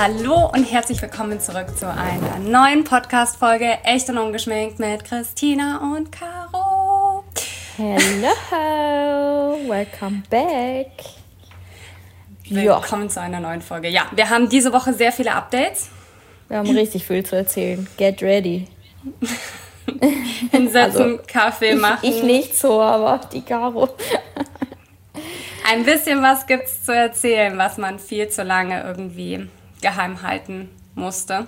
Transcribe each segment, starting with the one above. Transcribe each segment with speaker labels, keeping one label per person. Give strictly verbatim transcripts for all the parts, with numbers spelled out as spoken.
Speaker 1: Hallo und herzlich willkommen zurück zu einer neuen Podcast-Folge Echt und Ungeschminkt mit Christina und Caro.
Speaker 2: Hello, welcome back.
Speaker 1: Willkommen ja. zu einer neuen Folge. Ja, wir haben diese Woche sehr viele Updates.
Speaker 2: Wir haben richtig viel zu erzählen. Get ready.
Speaker 1: Hinsetzen, also, Kaffee machen.
Speaker 2: Ich, ich nicht so, aber die Caro.
Speaker 1: Ein bisschen was gibt's zu erzählen, was man viel zu lange irgendwie geheim halten musste.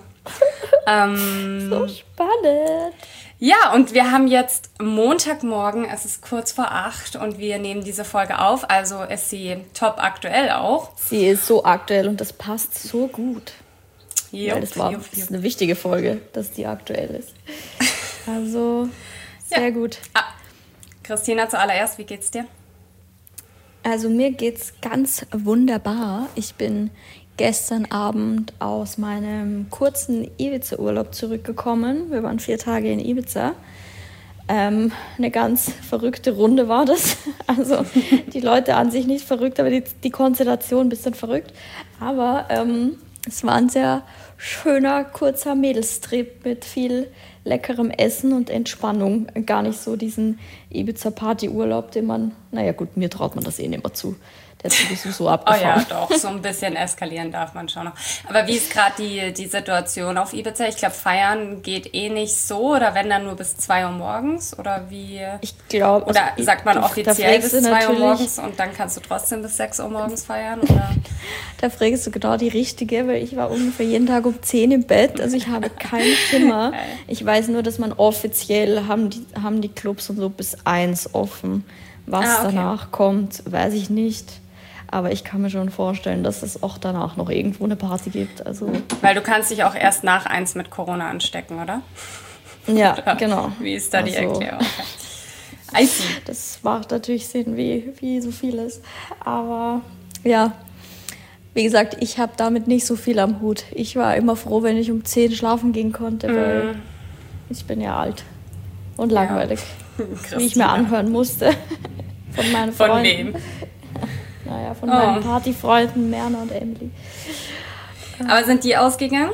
Speaker 1: ähm,
Speaker 2: so spannend.
Speaker 1: Ja, und wir haben jetzt Montagmorgen, es ist kurz vor acht und wir nehmen diese Folge auf, also ist sie top aktuell auch.
Speaker 2: Sie ist so aktuell und das passt so gut.
Speaker 1: Jupp,
Speaker 2: Weil das, war,
Speaker 1: jupp,
Speaker 2: das ist
Speaker 1: jupp.
Speaker 2: eine wichtige Folge, dass die aktuell ist. Also, sehr ja. gut.
Speaker 1: Ah, Christina, zuallererst, wie geht's dir?
Speaker 2: Also mir geht's ganz wunderbar. Ich bin gestern Abend aus meinem kurzen Ibiza-Urlaub zurückgekommen. Wir waren vier Tage in Ibiza. Ähm, eine ganz verrückte Runde war das. Also die Leute an sich nicht verrückt, aber die, die Konstellation ein bisschen verrückt. Aber ähm, es war ein sehr schöner, kurzer Mädelstrip mit viel leckerem Essen und Entspannung. Gar nicht so diesen Ibiza-Party-Urlaub, den man, naja gut, mir traut man das eh nicht mehr zu. Der ist sowieso so abgefahren.
Speaker 1: Oh ja, doch, so ein bisschen eskalieren darf man schon noch. Aber wie ist gerade die, die Situation auf Ibiza? Ich glaube, feiern geht eh nicht so, oder wenn dann nur bis zwei Uhr morgens, oder wie?
Speaker 2: Ich glaube.
Speaker 1: Oder
Speaker 2: also,
Speaker 1: sagt man
Speaker 2: da,
Speaker 1: offiziell
Speaker 2: da
Speaker 1: bis zwei Uhr morgens und dann kannst du trotzdem bis sechs Uhr morgens feiern, oder?
Speaker 2: Da fragst du genau die Richtige, weil ich war ungefähr jeden Tag um zehn im Bett, also ich habe keinen Schimmer. Ich weiß nur, dass man offiziell haben die, haben die Clubs und so bis eins offen. Was ah, okay. danach kommt, weiß ich nicht. Aber ich kann mir schon vorstellen, dass es auch danach noch irgendwo eine Party gibt. Also
Speaker 1: weil du kannst dich auch erst nach eins mit Corona anstecken, oder?
Speaker 2: Ja,
Speaker 1: oder
Speaker 2: genau.
Speaker 1: Wie ist da
Speaker 2: also,
Speaker 1: die Erklärung? I see.
Speaker 2: Das macht natürlich Sinn, wie, wie so vieles. Aber ja, wie gesagt, ich habe damit nicht so viel am Hut. Ich war immer froh, wenn ich um zehn schlafen gehen konnte, mm. weil ich bin ja alt und langweilig. Ja. Wie ich mir anhören musste von meinen Freunden.
Speaker 1: Von wem?
Speaker 2: Naja, von oh. meinen Partyfreunden Merna und Emily.
Speaker 1: Aber sind die ausgegangen?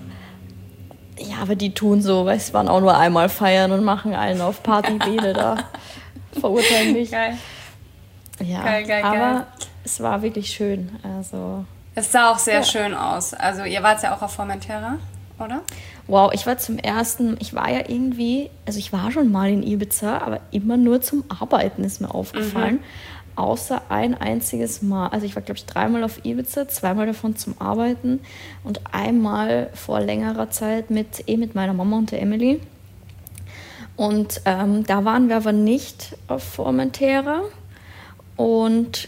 Speaker 2: Ja, aber die tun so, weil sie waren auch nur einmal feiern und machen einen auf Partybeele da. Verurteilen mich.
Speaker 1: Geil.
Speaker 2: Ja,
Speaker 1: geil, geil,
Speaker 2: aber
Speaker 1: geil.
Speaker 2: Es war wirklich schön. Also,
Speaker 1: es sah auch sehr
Speaker 2: ja.
Speaker 1: schön aus. Also ihr wart ja auch auf Formentera, oder?
Speaker 2: Wow, ich war zum ersten, ich war ja irgendwie, also ich war schon mal in Ibiza, aber immer nur zum Arbeiten ist mir aufgefallen. Mhm. Außer ein einziges Mal. Also ich war, glaube ich, dreimal auf Ibiza, zweimal davon zum Arbeiten und einmal vor längerer Zeit mit, eh mit meiner Mama und der Emily. Und ähm, da waren wir aber nicht auf Formentera. Und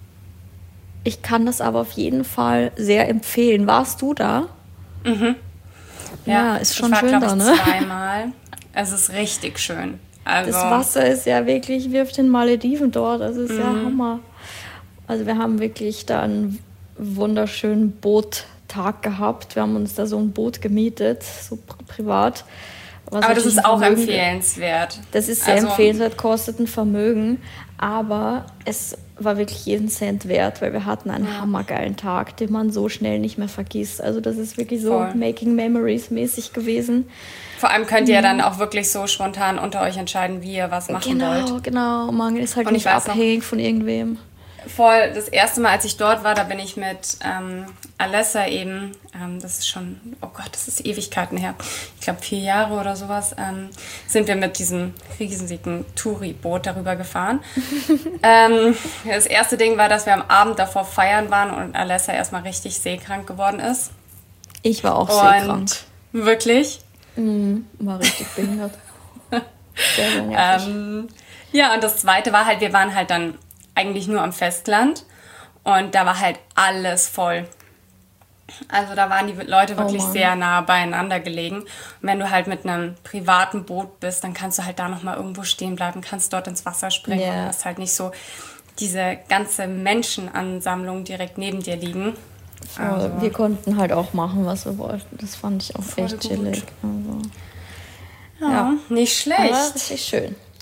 Speaker 2: ich kann das aber auf jeden Fall sehr empfehlen. Warst du da?
Speaker 1: Mhm. Ja,
Speaker 2: ja, ist schon
Speaker 1: ich war,
Speaker 2: schön da, ne?
Speaker 1: Zweimal. Es ist richtig schön. Also,
Speaker 2: das Wasser ist ja wirklich wie auf den Malediven dort. Das ist mhm. ja Hammer. Also wir haben wirklich da einen wunderschönen Boottag gehabt. Wir haben uns da so ein Boot gemietet, so privat.
Speaker 1: Aber das ist auch empfehlenswert.
Speaker 2: Das ist sehr also, empfehlenswert, kostet ein Vermögen. Aber es war wirklich jeden Cent wert, weil wir hatten einen ja. hammergeilen Tag, den man so schnell nicht mehr vergisst. Also das ist wirklich so Voll. Making Memories mäßig gewesen.
Speaker 1: Vor allem könnt ihr dann auch wirklich so spontan unter euch entscheiden, wie ihr was machen
Speaker 2: genau,
Speaker 1: wollt.
Speaker 2: Genau, genau. Man ist halt
Speaker 1: Und
Speaker 2: nicht abhängig noch, von irgendwem.
Speaker 1: Voll, das erste Mal, als ich dort war, da bin ich mit ähm, Alessa eben, ähm, das ist schon, oh Gott, das ist Ewigkeiten her, ich glaube vier Jahre oder sowas, ähm, sind wir mit diesem riesigen Touri-Boot darüber gefahren. ähm, das erste Ding war, dass wir am Abend davor feiern waren und Alessa erstmal richtig seekrank geworden ist.
Speaker 2: Ich war auch
Speaker 1: und
Speaker 2: seekrank.
Speaker 1: Wirklich?
Speaker 2: Mhm, war richtig behindert. Sehr, sehr nervig.
Speaker 1: ähm, ja, und das zweite war halt, wir waren halt dann eigentlich nur am Festland und da war halt alles voll. Also da waren die Leute wirklich oh sehr nah beieinander gelegen. Und wenn du halt mit einem privaten Boot bist, dann kannst du halt da nochmal irgendwo stehen bleiben, kannst dort ins Wasser springen yeah. und hast halt nicht so diese ganze Menschenansammlung direkt neben dir liegen.
Speaker 2: Also, wir konnten halt auch machen, was wir wollten. Das fand ich auch echt chillig. Also,
Speaker 1: ja, ja, nicht schlecht.
Speaker 2: Aber richtig schön.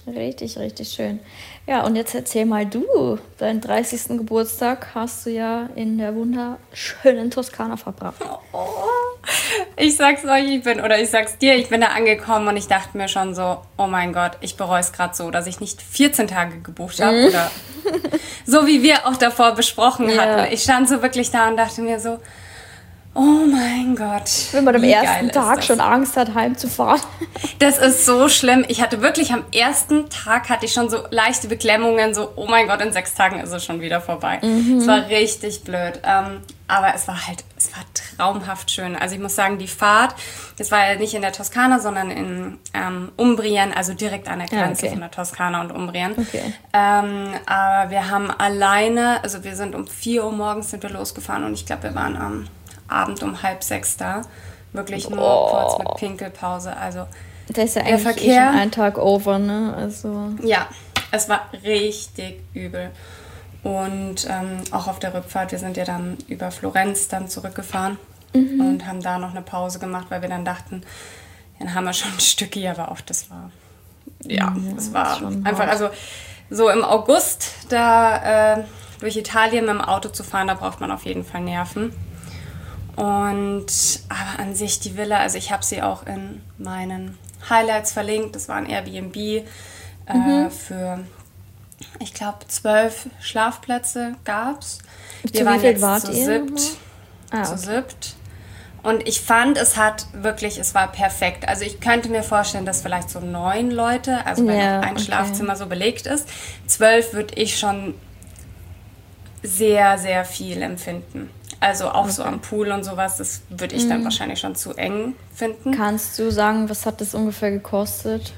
Speaker 2: Richtig, richtig schön. Ja, und jetzt erzähl mal du, deinen dreißigsten Geburtstag hast du ja in der wunderschönen Toskana verbracht.
Speaker 1: Oh, ich sag's euch, ich bin, oder ich sag's dir, ich bin da angekommen und ich dachte mir schon so, oh mein Gott, ich bereue es gerade so, dass ich nicht vierzehn Tage gebucht habe mm. oder so wie wir auch davor besprochen ja. hatten. Ich stand so wirklich da und dachte mir so, oh mein Gott.
Speaker 2: Wenn man am ersten Tag schon Angst hat, heimzufahren.
Speaker 1: Das ist so schlimm. Ich hatte wirklich am ersten Tag hatte ich schon so leichte Beklemmungen, so oh mein Gott, in sechs Tagen ist es schon wieder vorbei. Mhm. Es war richtig blöd. Ähm, aber es war halt, es war traumhaft schön. Also ich muss sagen, die Fahrt, das war ja nicht in der Toskana, sondern in ähm, Umbrien, also direkt an der Grenze ja, okay. von der Toskana und Umbrien. Okay. Ähm, aber wir haben alleine, also wir sind um vier Uhr morgens sind wir losgefahren und ich glaube, wir waren am Abend um halb sechs da. Wirklich nur oh. kurz mit Pinkelpause. Also
Speaker 2: das ist ja eigentlich Verkehr, ein Tag over, ne? Also
Speaker 1: ja, es war richtig übel. Und ähm, auch auf der Rückfahrt, wir sind ja dann über Florenz dann zurückgefahren mhm. und haben da noch eine Pause gemacht, weil wir dann dachten, dann haben wir schon ein Stück hier, aber auch das war, ja, ja das war einfach, hart. Also so im August da äh, durch Italien mit dem Auto zu fahren, da braucht man auf jeden Fall Nerven. Und aber an sich die Villa, also ich habe sie auch in meinen Highlights verlinkt. Das war ein Airbnb äh, mhm. für, ich glaube, zwölf Schlafplätze gab's. Wir
Speaker 2: zu
Speaker 1: waren
Speaker 2: wie viel
Speaker 1: jetzt
Speaker 2: wart
Speaker 1: zu
Speaker 2: ihr?
Speaker 1: siebt.
Speaker 2: Ah,
Speaker 1: zu
Speaker 2: okay.
Speaker 1: siebt. Und ich fand, es hat wirklich, es war perfekt. Also ich könnte mir vorstellen, dass vielleicht so neun Leute, also wenn
Speaker 2: ja,
Speaker 1: auch ein
Speaker 2: okay.
Speaker 1: Schlafzimmer so belegt ist, zwölf würde ich schon sehr, sehr viel empfinden. Also auch okay. so am Pool und sowas, das würde ich dann mhm. wahrscheinlich schon zu eng finden.
Speaker 2: Kannst du sagen, was hat das ungefähr gekostet?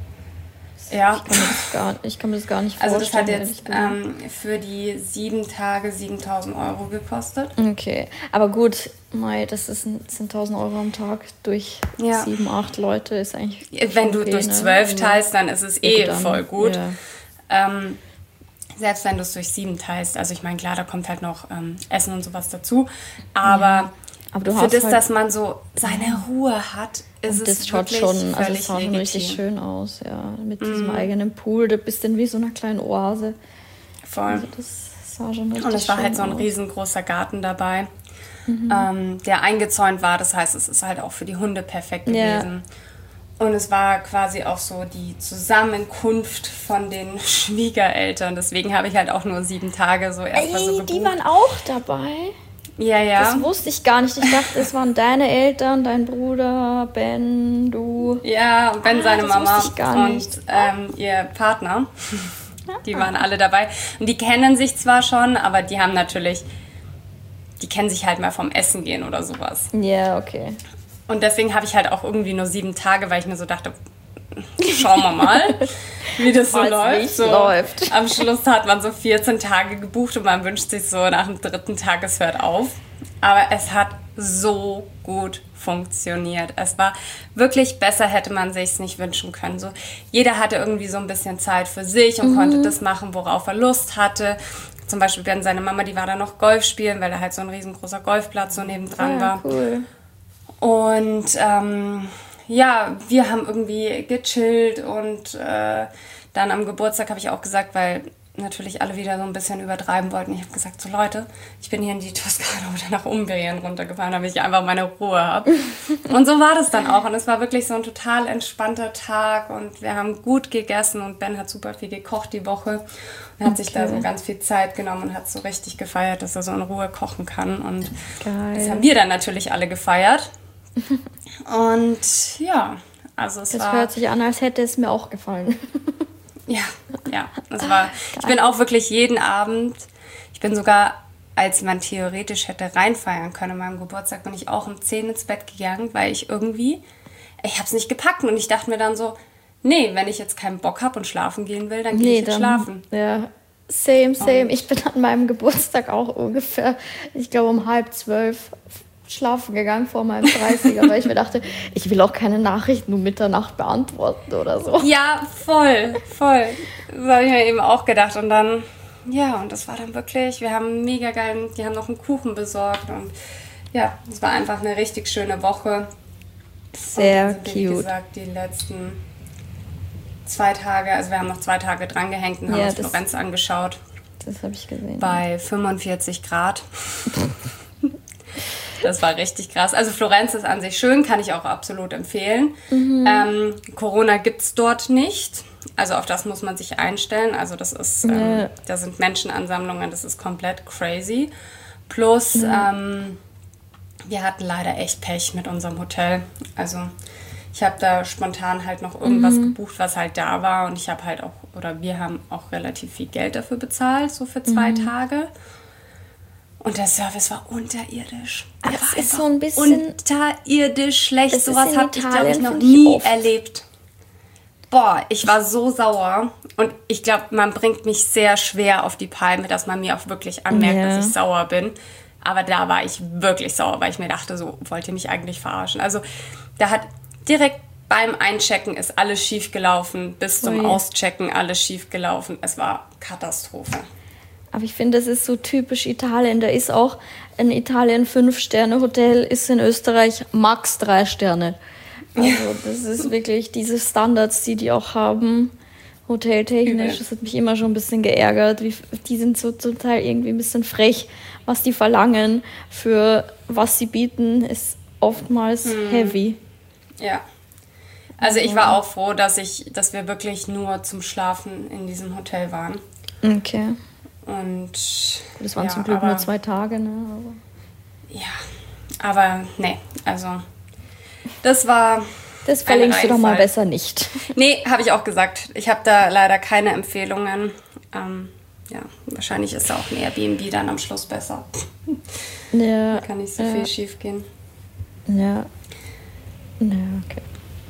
Speaker 1: Ja.
Speaker 2: Ich kann mir das gar, ich kann mir das gar nicht
Speaker 1: also
Speaker 2: vorstellen.
Speaker 1: Also das hat jetzt ähm, für die sieben Tage siebentausend Euro gekostet.
Speaker 2: Okay, aber gut, Mai, das ist ein, sind tausend Euro am Tag durch
Speaker 1: ja.
Speaker 2: sieben, acht Leute ist eigentlich
Speaker 1: Wenn
Speaker 2: okay,
Speaker 1: du durch
Speaker 2: ne?
Speaker 1: zwölf teilst, dann ist es eh
Speaker 2: dann,
Speaker 1: voll gut.
Speaker 2: Ja.
Speaker 1: Ähm, selbst wenn du es durch sieben teilst, also ich meine, klar, da kommt halt noch ähm, Essen und sowas dazu, aber, ja. aber du für hast das, halt dass man so seine Ruhe hat, ist
Speaker 2: das
Speaker 1: es
Speaker 2: schaut
Speaker 1: wirklich
Speaker 2: schon, also
Speaker 1: völlig
Speaker 2: es sah schon richtig schön aus, ja, mit diesem mm. eigenen Pool, du bist dann wie so eine kleine Oase.
Speaker 1: Voll.
Speaker 2: Also das sah schon richtig
Speaker 1: und es war
Speaker 2: schön
Speaker 1: halt so ein
Speaker 2: aus.
Speaker 1: riesengroßer Garten dabei,
Speaker 2: mhm.
Speaker 1: ähm, der eingezäunt war, das heißt, es ist halt auch für die Hunde perfekt gewesen.
Speaker 2: Ja.
Speaker 1: Und es war quasi auch so die Zusammenkunft von den Schwiegereltern. Deswegen habe ich halt auch nur sieben Tage so erstmal so gebucht.
Speaker 2: Die waren auch dabei?
Speaker 1: Ja, ja.
Speaker 2: Das wusste ich gar nicht. Ich dachte, es waren deine Eltern, dein Bruder, Ben, du.
Speaker 1: Ja, und Ben,
Speaker 2: ah,
Speaker 1: seine
Speaker 2: das
Speaker 1: Mama
Speaker 2: wusste ich gar
Speaker 1: und
Speaker 2: nicht.
Speaker 1: ähm, ihr Partner. Die waren alle dabei. Und die kennen sich zwar schon, aber die haben natürlich, die kennen sich halt mal vom Essen gehen oder sowas.
Speaker 2: Ja, okay.
Speaker 1: Und deswegen habe ich halt auch irgendwie nur sieben Tage, weil ich mir so dachte, schauen wir mal, wie das so läuft. So,
Speaker 2: läuft.
Speaker 1: Am Schluss hat man so vierzehn Tage gebucht und man wünscht sich so nach dem dritten Tag, es hört auf. Aber es hat so gut funktioniert. Es war wirklich besser, hätte man sich es nicht wünschen können. So, jeder hatte irgendwie so ein bisschen Zeit für sich und mhm. konnte das machen, worauf er Lust hatte. Zum Beispiel Ben, seine Mama, die war da noch Golf spielen, weil da halt so ein riesengroßer Golfplatz so nebendran
Speaker 2: ja,
Speaker 1: war.
Speaker 2: Cool.
Speaker 1: Und ähm, ja, wir haben irgendwie gechillt und äh, dann am Geburtstag habe ich auch gesagt, weil natürlich alle wieder so ein bisschen übertreiben wollten. Ich habe gesagt, so Leute, ich bin hier in die Toskana oder nach Umbrien runtergefahren, damit ich einfach meine Ruhe habe. Und so war das dann auch. Und es war wirklich so ein total entspannter Tag und wir haben gut gegessen und Ben hat super viel gekocht die Woche und hat okay. sich da so ganz viel Zeit genommen und hat so richtig gefeiert, dass er so in Ruhe kochen kann. Und
Speaker 2: Geil.
Speaker 1: Das haben wir dann natürlich alle gefeiert. Und ja, also es
Speaker 2: das
Speaker 1: war...
Speaker 2: Das hört sich an, als hätte es mir auch gefallen.
Speaker 1: Ja, ja, es war... Ich bin auch wirklich jeden Abend, ich bin sogar, als man theoretisch hätte reinfeiern können an meinem Geburtstag, bin ich auch um zehn ins Bett gegangen, weil ich irgendwie, ich habe es nicht gepackt und ich dachte mir dann so, nee, wenn ich jetzt keinen Bock habe und schlafen gehen will, dann gehe nee, ich jetzt dann, schlafen.
Speaker 2: Ja, same, same. Und ich bin an meinem Geburtstag auch ungefähr, ich glaube um halb zwölf schlafen gegangen vor meinem dreißiger, weil ich mir dachte, ich will auch keine Nachrichten um Mitternacht beantworten oder so.
Speaker 1: Ja, voll, voll. Das habe ich mir eben auch gedacht. Und dann, ja, und das war dann wirklich, wir haben mega geil, die haben noch einen Kuchen besorgt und ja, es war einfach eine richtig schöne Woche.
Speaker 2: Sehr
Speaker 1: und dann sind wir,
Speaker 2: cute.
Speaker 1: Wie gesagt, die letzten zwei Tage, also wir haben noch zwei Tage drangehängt und haben ja, uns Florenz angeschaut.
Speaker 2: Das habe ich gesehen.
Speaker 1: Bei fünfundvierzig Grad. Das war richtig krass. Also Florenz ist an sich schön, kann ich auch absolut empfehlen. Mhm. Ähm, Corona gibt es dort nicht. Also auf das muss man sich einstellen. Also das ist, ähm, ja. da sind Menschenansammlungen, das ist komplett crazy. Plus, mhm. ähm, wir hatten leider echt Pech mit unserem Hotel. Also ich habe da spontan halt noch irgendwas mhm. gebucht, was halt da war. Und ich habe halt auch, oder wir haben auch relativ viel Geld dafür bezahlt, so für zwei mhm. Tage. Und der Service war unterirdisch. Der
Speaker 2: das
Speaker 1: war
Speaker 2: ist so ein bisschen
Speaker 1: unterirdisch schlecht. Sowas habe ich, glaube ich, noch nie ich erlebt. Boah, ich war so sauer. Und ich glaube, man bringt mich sehr schwer auf die Palme, dass man mir auch wirklich anmerkt, ja. dass ich sauer bin. Aber da war ich wirklich sauer, weil ich mir dachte, so, wollt ihr mich eigentlich verarschen? Also da hat direkt beim Einchecken ist alles schief gelaufen, bis zum Ui. Auschecken alles schief gelaufen. Es war Katastrophe.
Speaker 2: Aber ich finde, das ist so typisch Italien. Da ist auch ein Italien fünf-Sterne-Hotel, ist in Österreich max drei Sterne. Also das ist wirklich diese Standards, die die auch haben, hoteltechnisch. Das hat mich immer schon ein bisschen geärgert. Wie, die sind so zum Teil irgendwie ein bisschen frech, was die verlangen für was sie bieten, ist oftmals hm. heavy.
Speaker 1: Ja. Also ich war auch froh, dass ich, dass wir wirklich nur zum Schlafen in diesem Hotel waren.
Speaker 2: Okay.
Speaker 1: Und
Speaker 2: das waren
Speaker 1: ja,
Speaker 2: zum Glück
Speaker 1: aber,
Speaker 2: nur zwei Tage, ne? Aber
Speaker 1: ja, aber nee, also das war.
Speaker 2: Das verlinkst du doch mal besser nicht.
Speaker 1: Nee, habe ich auch gesagt. Ich habe da leider keine Empfehlungen. Ähm, ja, wahrscheinlich ist da auch ein Airbnb dann am Schluss besser.
Speaker 2: Ja.
Speaker 1: Da kann nicht so
Speaker 2: ja.
Speaker 1: viel schief gehen.
Speaker 2: Ja. Ja, okay.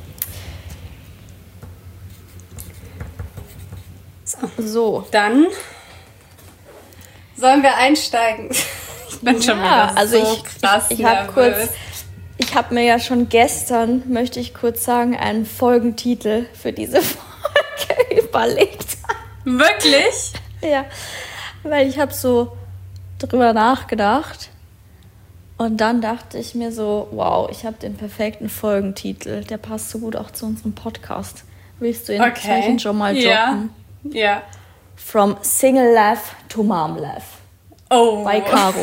Speaker 1: So. so, dann sollen wir einsteigen. Ich bin ja, schon wieder
Speaker 2: also
Speaker 1: so
Speaker 2: ich,
Speaker 1: krass
Speaker 2: ich, ich habe kurz, ich habe mir ja schon gestern, möchte ich kurz sagen, einen Folgentitel für diese Folge überlegt.
Speaker 1: Wirklich?
Speaker 2: Ja, weil ich habe so drüber nachgedacht und dann dachte ich mir so, wow, ich habe den perfekten Folgentitel, der passt so gut auch zu unserem Podcast. Willst du ihn okay. schon mal droppen?
Speaker 1: Ja. ja.
Speaker 2: From Single Life to Mom Life.
Speaker 1: Oh.
Speaker 2: Bei Caro.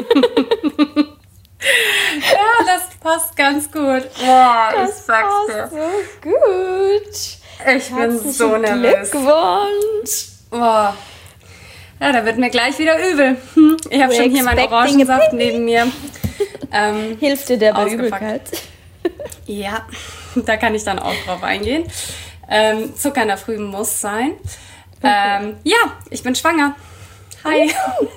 Speaker 1: Ja, das passt ganz gut. Boah,
Speaker 2: das
Speaker 1: ich sag's
Speaker 2: passt dir. So gut.
Speaker 1: Ich bin so nervös.
Speaker 2: Glückwunsch.
Speaker 1: Boah. Ja, da wird mir gleich wieder übel. Ich habe schon hier meinen Orangensaft neben mir. Ähm,
Speaker 2: Hilft dir der bei Übelkeit?
Speaker 1: Ja, da kann ich dann auch drauf eingehen. Ähm, Zucker in der Früh muss sein. Okay. Ähm, ja, ich bin schwanger. Hi.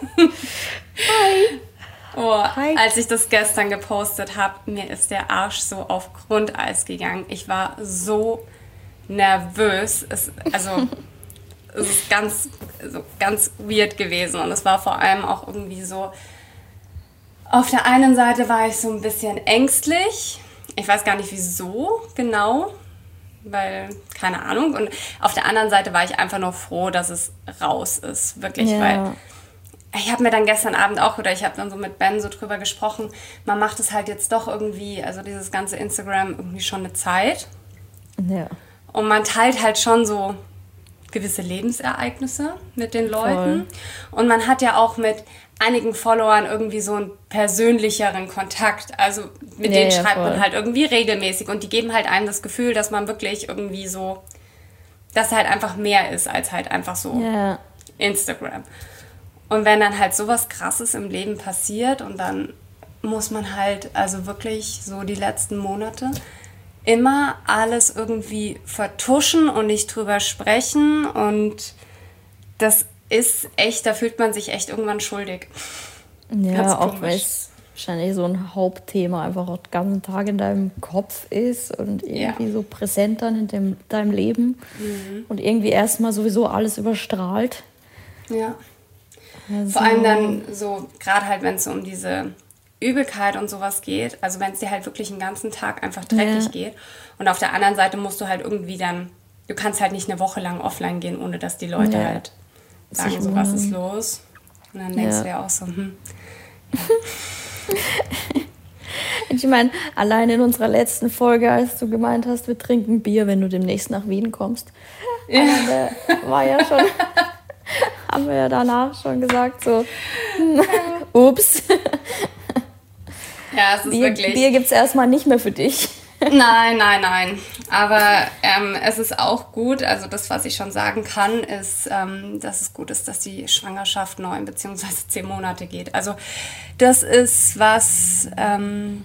Speaker 2: Hi.
Speaker 1: Oh, Hi. Als ich das gestern gepostet habe, mir ist der Arsch so auf Grundeis gegangen. Ich war so nervös. Es, also, es ist ganz, so ganz weird gewesen. Und es war vor allem auch irgendwie so, auf der einen Seite war ich so ein bisschen ängstlich. Ich weiß gar nicht, wieso genau. Weil, keine Ahnung. Und auf der anderen Seite war ich einfach nur froh, dass es raus ist. Wirklich, ja. Weil ich habe mir dann gestern Abend auch, oder ich habe dann so mit Ben so drüber gesprochen, man macht es halt jetzt doch irgendwie, also dieses ganze Instagram irgendwie schon eine Zeit.
Speaker 2: Ja.
Speaker 1: Und man teilt halt schon so gewisse Lebensereignisse mit den Leuten. Voll. Und man hat ja auch mit einigen Followern irgendwie so einen persönlicheren Kontakt. Also mit ja, denen ja, schreibt voll. Man halt irgendwie regelmäßig. Und die geben halt einem das Gefühl, dass man wirklich irgendwie so, dass halt einfach mehr ist als halt einfach so
Speaker 2: ja.
Speaker 1: Instagram. Und wenn dann halt sowas Krasses im Leben passiert und dann muss man halt, also wirklich so die letzten Monate immer alles irgendwie vertuschen und nicht drüber sprechen. Und das ist echt, da fühlt man sich echt irgendwann schuldig.
Speaker 2: Ja, auch weil es wahrscheinlich so ein Hauptthema einfach auch den ganzen Tag in deinem Kopf ist und irgendwie ja. so präsent dann in dem, deinem Leben mhm. und irgendwie erstmal sowieso alles überstrahlt.
Speaker 1: Ja. Also. Vor allem dann so, gerade halt, wenn es so um diese Übelkeit und sowas geht, also wenn es dir halt wirklich den ganzen Tag einfach dreckig ja. geht und auf der anderen Seite musst du halt irgendwie dann, du kannst halt nicht eine Woche lang offline gehen, ohne dass die Leute ja. halt sagen, Sich so, was ist los? Und dann denkst ja. du dir auch so, hm.
Speaker 2: Ich meine, allein in unserer letzten Folge, als du gemeint hast, wir trinken Bier, wenn du demnächst nach Wien kommst, ja. Also, war ja schon, haben wir ja danach schon gesagt, so, ups.
Speaker 1: Ja, es ist
Speaker 2: Bier,
Speaker 1: wirklich...
Speaker 2: Bier gibt es erstmal nicht mehr für dich.
Speaker 1: Nein, nein, nein. Aber ähm, es ist auch gut, also das, was ich schon sagen kann, ist, ähm, dass es gut ist, dass die Schwangerschaft neun bzw. zehn Monate geht. Also das ist was, ähm,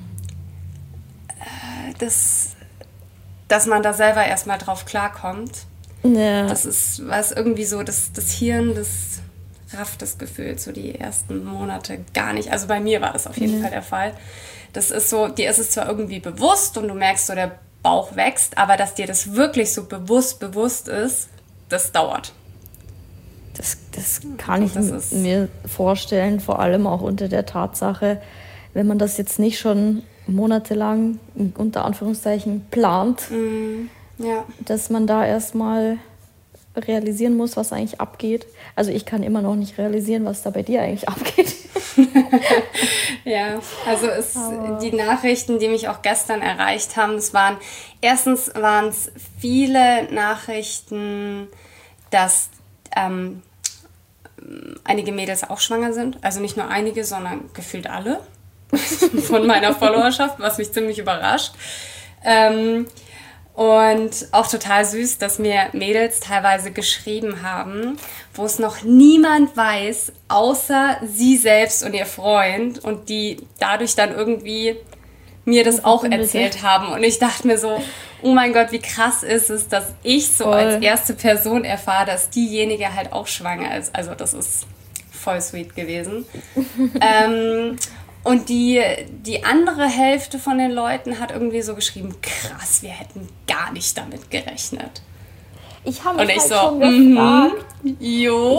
Speaker 1: das, dass man da selber erstmal drauf klarkommt. Ja. Das ist was irgendwie so, das, das Hirn, das rafft das Gefühl, so die ersten Monate gar nicht. Also bei mir war das auf jeden mhm. Fall der Fall. Das ist so, dir ist es zwar irgendwie bewusst und du merkst so, der Bauch wächst, aber dass dir das wirklich so bewusst, bewusst ist, das dauert.
Speaker 2: Das, das kann ich das mir vorstellen, vor allem auch unter der Tatsache, wenn man das jetzt nicht schon monatelang, unter Anführungszeichen, plant, mm, ja. dass man da erstmal realisieren muss, was eigentlich abgeht. Also ich kann immer noch nicht realisieren, was da bei dir eigentlich abgeht.
Speaker 1: Ja, also es, die Nachrichten, die mich auch gestern erreicht haben, es waren, erstens waren es viele Nachrichten, dass ähm, einige Mädels auch schwanger sind. Also nicht nur einige, sondern gefühlt alle von meiner Followerschaft, was mich ziemlich überrascht. Ähm, Und auch total süß, dass mir Mädels teilweise geschrieben haben, wo es noch niemand weiß, außer sie selbst und ihr Freund. Und die dadurch dann irgendwie mir das auch erzählt haben. Und ich dachte mir so, oh mein Gott, wie krass ist es, dass ich so voll. Als erste Person erfahre, dass diejenige halt auch schwanger ist. Also das ist voll sweet gewesen. ähm... Und die, die andere Hälfte von den Leuten hat irgendwie so geschrieben, krass, wir hätten gar nicht damit gerechnet.
Speaker 2: Ich habe mich halt so, schon gefragt.
Speaker 1: Mm, jo.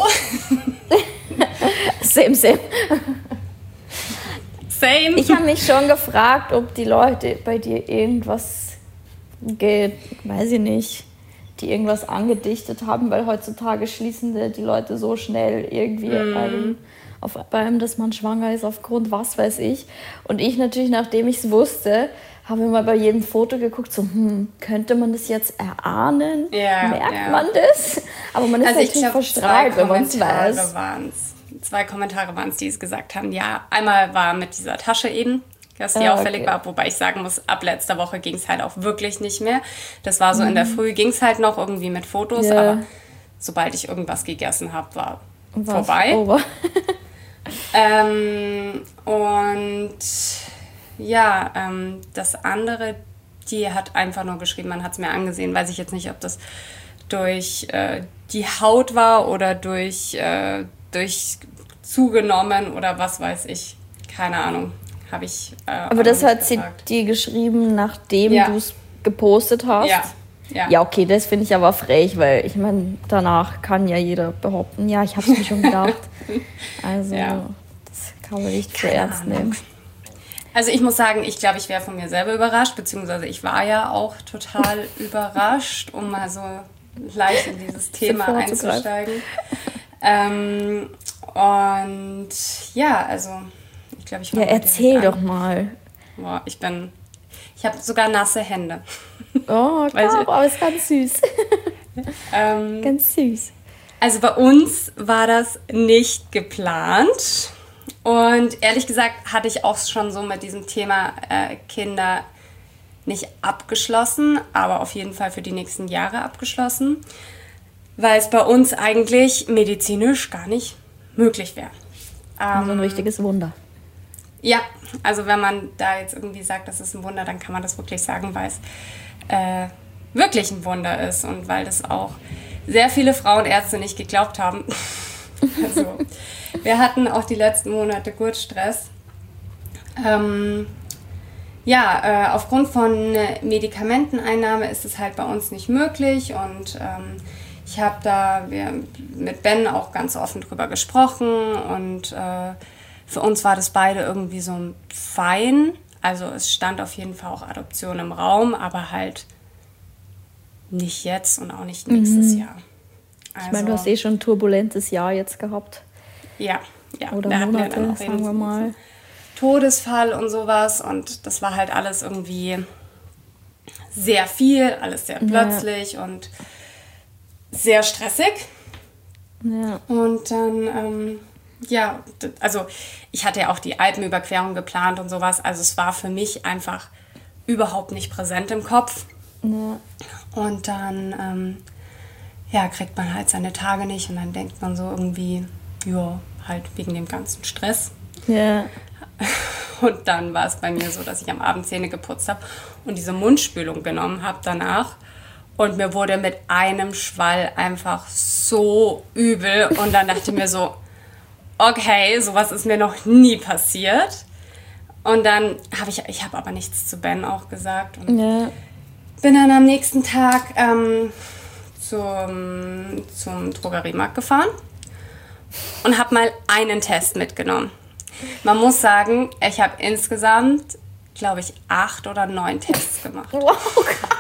Speaker 2: Same, same.
Speaker 1: Same.
Speaker 2: Ich habe mich schon gefragt, ob die Leute bei dir irgendwas, ge- weiß ich nicht, die irgendwas angedichtet haben, weil heutzutage schließen die Leute so schnell irgendwie mm. einem auf bei einem, dass man schwanger ist, aufgrund was weiß ich. Und ich natürlich, nachdem ich es wusste, habe mal bei jedem Foto geguckt, so, hm, könnte man das jetzt erahnen?
Speaker 1: Ja,
Speaker 2: Merkt
Speaker 1: ja.
Speaker 2: man das? Aber man ist also natürlich verstrahlt, wenn man es weiß.
Speaker 1: Waren's. Zwei Kommentare waren es, die es gesagt haben. Ja, einmal war mit dieser Tasche eben, dass die
Speaker 2: ah,
Speaker 1: auffällig
Speaker 2: okay.
Speaker 1: war, wobei ich sagen muss, ab letzter Woche ging es halt auch wirklich nicht mehr. Das war so mhm. in der Früh, ging es halt noch irgendwie mit Fotos, yeah. aber sobald ich irgendwas gegessen habe, war War's vorbei.
Speaker 2: Over.
Speaker 1: ähm, und ja, ähm, das andere, die hat einfach nur geschrieben, man hat es mir angesehen, weiß ich jetzt nicht, ob das durch äh, die Haut war oder durch, äh, durch zugenommen oder was weiß ich, keine Ahnung, habe ich äh,
Speaker 2: Aber das hat gefragt. Sie dir geschrieben, nachdem
Speaker 1: ja.
Speaker 2: du es gepostet hast?
Speaker 1: Ja. Ja.
Speaker 2: ja, okay, das finde ich aber frech, weil ich meine, danach kann ja jeder behaupten, ja, ich habe es mir schon gedacht. Also, ja. das kann man nicht für ernst Ahnung. nehmen.
Speaker 1: Also ich muss sagen, ich glaube, ich wäre von mir selber überrascht, beziehungsweise ich war ja auch total überrascht, um mal so leicht in dieses Thema einzusteigen. Ähm, und ja, also ich glaube, ich war
Speaker 2: Ja, erzähl doch mal.
Speaker 1: Boah, ich bin... Ich habe sogar nasse Hände.
Speaker 2: Oh, klar, aber ist ganz süß.
Speaker 1: ähm,
Speaker 2: ganz süß.
Speaker 1: Also bei uns war das nicht geplant. Und ehrlich gesagt hatte ich auch schon so mit diesem Thema äh, Kinder nicht abgeschlossen, aber auf jeden Fall für die nächsten Jahre abgeschlossen, weil es bei uns eigentlich medizinisch gar nicht möglich wäre. Ähm,
Speaker 2: also ein richtiges Wunder.
Speaker 1: Ja, also wenn man da jetzt irgendwie sagt, das ist ein Wunder, dann kann man das wirklich sagen, weil es äh, wirklich ein Wunder ist und weil das auch sehr viele Frauenärzte nicht geglaubt haben. Also wir hatten auch die letzten Monate Geburtsstress. Ähm, ja, äh, aufgrund von Medikamenteneinnahme ist es halt bei uns nicht möglich und ähm, ich habe da wir, mit Ben auch ganz offen drüber gesprochen und äh, für uns war das beide irgendwie so fein. Also es stand auf jeden Fall auch Adoption im Raum, aber halt nicht jetzt und auch nicht nächstes mhm. Jahr. Also,
Speaker 2: ich meine, du hast eh schon ein turbulentes Jahr jetzt gehabt.
Speaker 1: Ja, ja.
Speaker 2: Oder wir Monate, ja sagen wir mal.
Speaker 1: Todesfall und sowas. Und das war halt alles irgendwie sehr viel, alles sehr plötzlich ja. und sehr stressig.
Speaker 2: Ja.
Speaker 1: Und dann, ähm, ja, also ich hatte ja auch die Alpenüberquerung geplant und sowas. Also es war für mich einfach überhaupt nicht präsent im Kopf.
Speaker 2: Ja.
Speaker 1: Und dann, ähm, ja, kriegt man halt seine Tage nicht und dann denkt man so irgendwie, ja, halt wegen dem ganzen Stress.
Speaker 2: Ja.
Speaker 1: Und dann war es bei mir so, dass ich am Abend Zähne geputzt habe und diese Mundspülung genommen habe danach. Und mir wurde mit einem Schwall einfach so übel. Und dann dachte ich mir so, okay, sowas ist mir noch nie passiert. Und dann habe ich, ich habe aber nichts zu Ben auch gesagt. Und
Speaker 2: ja.
Speaker 1: bin dann am nächsten Tag ähm, zum, zum Drogeriemarkt gefahren und habe mal einen Test mitgenommen. Man muss sagen, ich habe insgesamt, glaube ich, acht oder neun Tests gemacht.
Speaker 2: Wow.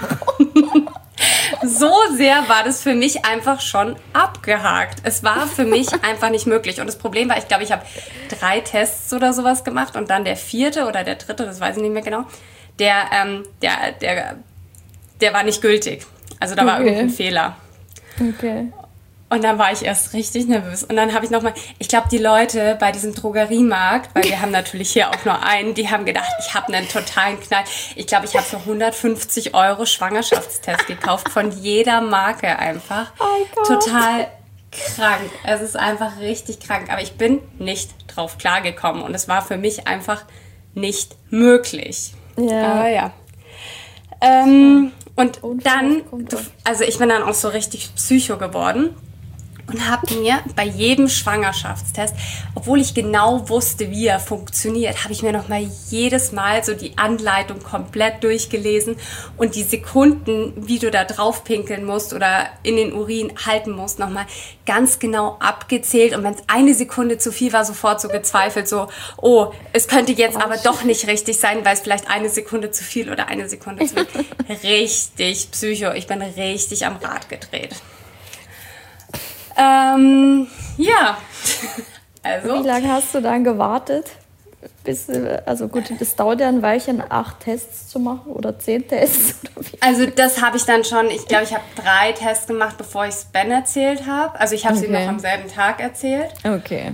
Speaker 1: So sehr war das für mich einfach schon abgehakt. Es war für mich einfach nicht möglich. Und das Problem war, ich glaube, ich habe drei Tests oder sowas gemacht und dann der vierte oder der dritte, das weiß ich nicht mehr genau, der, ähm, der, der, der war nicht gültig. Also da war
Speaker 2: Okay.
Speaker 1: irgendein Fehler.
Speaker 2: Okay.
Speaker 1: Und dann war ich erst richtig nervös. Und dann habe ich nochmal, ich glaube, die Leute bei diesem Drogeriemarkt, weil wir haben natürlich hier auch nur einen, die haben gedacht, ich habe einen totalen Knall. Ich glaube, ich habe für hundertfünfzig Euro Schwangerschaftstest gekauft, von jeder Marke einfach.
Speaker 2: Oh Gott.
Speaker 1: Total krank. Es ist einfach richtig krank. Aber ich bin nicht drauf klargekommen. Und es war für mich einfach nicht möglich.
Speaker 2: Ja.
Speaker 1: Aber ja. Ähm, und
Speaker 2: Unfall
Speaker 1: dann,
Speaker 2: kommt
Speaker 1: du-
Speaker 2: doch.
Speaker 1: also ich bin dann auch so richtig psycho geworden und habe mir bei jedem Schwangerschaftstest, obwohl ich genau wusste, wie er funktioniert, habe ich mir noch mal jedes Mal so die Anleitung komplett durchgelesen und die Sekunden, wie du da drauf pinkeln musst oder in den Urin halten musst, noch mal ganz genau abgezählt. Und wenn es eine Sekunde zu viel war, sofort so gezweifelt, so, oh, es könnte jetzt aber doch nicht richtig sein, weil es vielleicht eine Sekunde zu viel oder eine Sekunde zu viel. Richtig psycho. Ich bin richtig am Rad gedreht. Ähm, ja. Also.
Speaker 2: Wie lange hast du dann gewartet? Bis, äh, also gut, das dauert ja ein Weilchen, acht Tests zu machen oder zehn Tests. Oder wie?
Speaker 1: Also das habe ich dann schon, ich glaube, ich habe drei Tests gemacht, bevor ich es Ben erzählt habe. Also ich habe sie
Speaker 2: Okay.
Speaker 1: noch am selben Tag erzählt.
Speaker 2: Okay.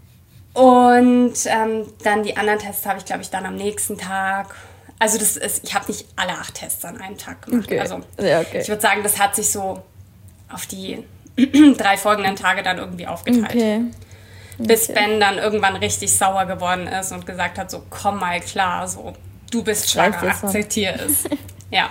Speaker 1: Und ähm, dann die anderen Tests habe ich, glaube ich, dann am nächsten Tag. Also das ist, ich habe nicht alle acht Tests an einem Tag gemacht.
Speaker 2: Okay.
Speaker 1: Also
Speaker 2: Ja, okay.
Speaker 1: ich würde sagen, das hat sich so auf die drei folgenden Tage dann irgendwie aufgeteilt.
Speaker 2: Okay.
Speaker 1: Bis
Speaker 2: Okay.
Speaker 1: Ben dann irgendwann richtig sauer geworden ist und gesagt hat, so komm mal klar, so du bist schwanger,
Speaker 2: Reicht jetzt noch.
Speaker 1: akzeptier es. Ja.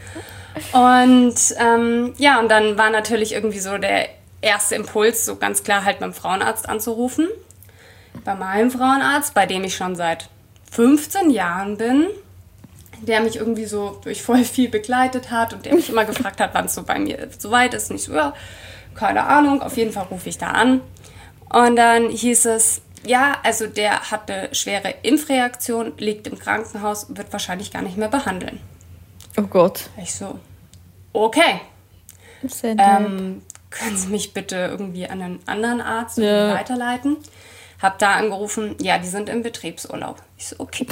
Speaker 1: Und ähm, ja, und dann war natürlich irgendwie so der erste Impuls, so ganz klar halt beim Frauenarzt anzurufen. Bei meinem Frauenarzt, bei dem ich schon seit fünfzehn Jahren bin, der mich irgendwie so durch voll viel begleitet hat und der mich immer gefragt hat, wann es so bei mir so weit ist. Und ich so, ja, keine Ahnung, auf jeden Fall rufe ich da an. Und dann hieß es, ja, also der hat eine schwere Impfreaktion, liegt im Krankenhaus, wird wahrscheinlich gar nicht mehr behandeln.
Speaker 2: Oh Gott.
Speaker 1: Ich so, okay,
Speaker 2: Sehr nett.
Speaker 1: ähm, können Sie mich bitte irgendwie an einen anderen Arzt
Speaker 2: Ja.
Speaker 1: irgendwie weiterleiten? Hab da angerufen, ja, die sind im Betriebsurlaub. Ich so, okay.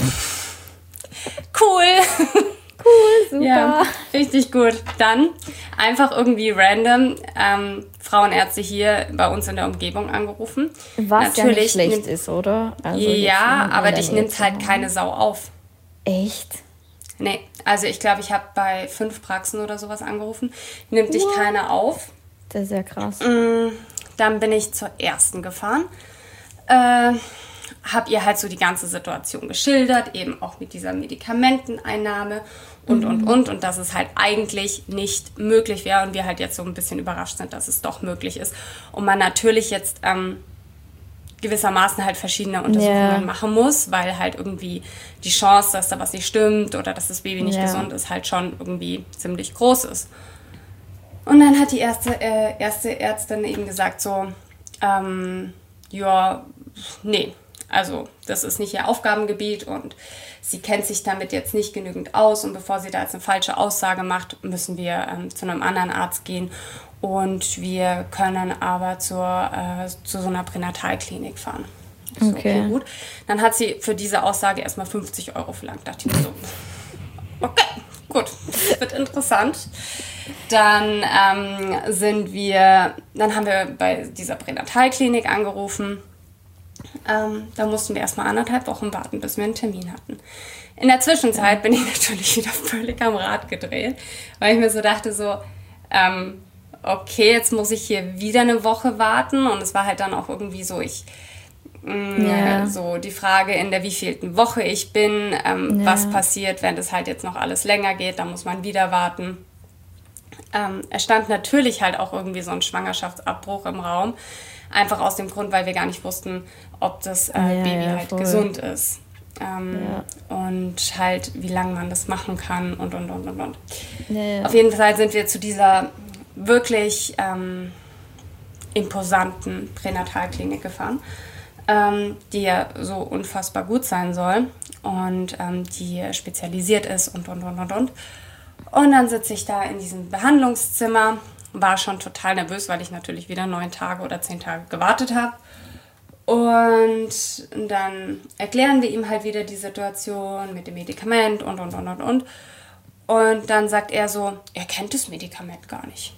Speaker 1: Cool.
Speaker 2: Cool, super.
Speaker 1: Ja, richtig gut. Dann einfach irgendwie random ähm, Frauenärzte hier bei uns in der Umgebung angerufen.
Speaker 2: Was ja nicht schlecht
Speaker 1: nimmt-
Speaker 2: ist, oder? Also jetzt
Speaker 1: ja,
Speaker 2: jemanden
Speaker 1: aber
Speaker 2: in der
Speaker 1: dich
Speaker 2: Nähe
Speaker 1: nimmt
Speaker 2: zu
Speaker 1: halt
Speaker 2: haben.
Speaker 1: keine Sau auf.
Speaker 2: Echt?
Speaker 1: Nee, also ich glaube, ich habe bei fünf Praxen oder sowas angerufen. Nimmt dich keiner auf.
Speaker 2: Das ist ja krass.
Speaker 1: Dann bin ich zur ersten gefahren. Äh, habe ihr halt so die ganze Situation geschildert, eben auch mit dieser Medikamenteneinnahme und, und, und. Und dass es halt eigentlich nicht möglich wäre und wir halt jetzt so ein bisschen überrascht sind, dass es doch möglich ist. Und man natürlich jetzt ähm, gewissermaßen halt verschiedene Untersuchungen
Speaker 2: Ja.
Speaker 1: machen muss, weil halt irgendwie die Chance, dass da was nicht stimmt oder dass das Baby nicht
Speaker 2: Ja.
Speaker 1: gesund ist, halt schon irgendwie ziemlich groß ist. Und dann hat die erste, äh, erste Ärztin eben gesagt so, ähm, ja, nee, also das ist nicht ihr Aufgabengebiet und sie kennt sich damit jetzt nicht genügend aus und bevor sie da jetzt eine falsche Aussage macht, müssen wir ähm, zu einem anderen Arzt gehen und wir können aber zur, äh, zu so einer Pränatalklinik fahren. So, okay. okay, gut. Dann hat sie für diese Aussage erstmal fünfzig Euro verlangt. Da dachte ich mir so, okay, gut, das wird interessant. Dann ähm, sind wir, dann haben wir bei dieser Pränatalklinik angerufen. Ähm, da mussten wir erstmal anderthalb Wochen warten, bis wir einen Termin hatten. In der Zwischenzeit bin ich natürlich wieder völlig am Rad gedreht, weil ich mir so dachte, so, ähm, okay, jetzt muss ich hier wieder eine Woche warten. Und es war halt dann auch irgendwie so, ich... Ja. So die Frage, in der wievielten Woche ich bin, ähm, ja. was passiert, wenn das halt jetzt noch alles länger geht, dann muss man wieder warten. Ähm, es stand natürlich halt auch irgendwie so ein Schwangerschaftsabbruch im Raum, einfach aus dem Grund, weil wir gar nicht wussten, ob das äh, ja, Baby ja, halt voll. gesund ist. Ähm, ja. Und halt, wie lange man das machen kann und, und, und, und, und. Ja, ja. Auf jeden Fall sind wir zu dieser wirklich ähm, imposanten Pränatalklinik gefahren, Ähm, die ja so unfassbar gut sein soll und ähm, die spezialisiert ist und, und, und, und, und. Und dann sitze ich da in diesem Behandlungszimmer, war schon total nervös, weil ich natürlich wieder neun Tage oder zehn Tage gewartet habe. Und dann erklären wir ihm halt wieder die Situation mit dem Medikament und, und, und, und, und. Und dann sagt er so, er kennt das Medikament gar nicht.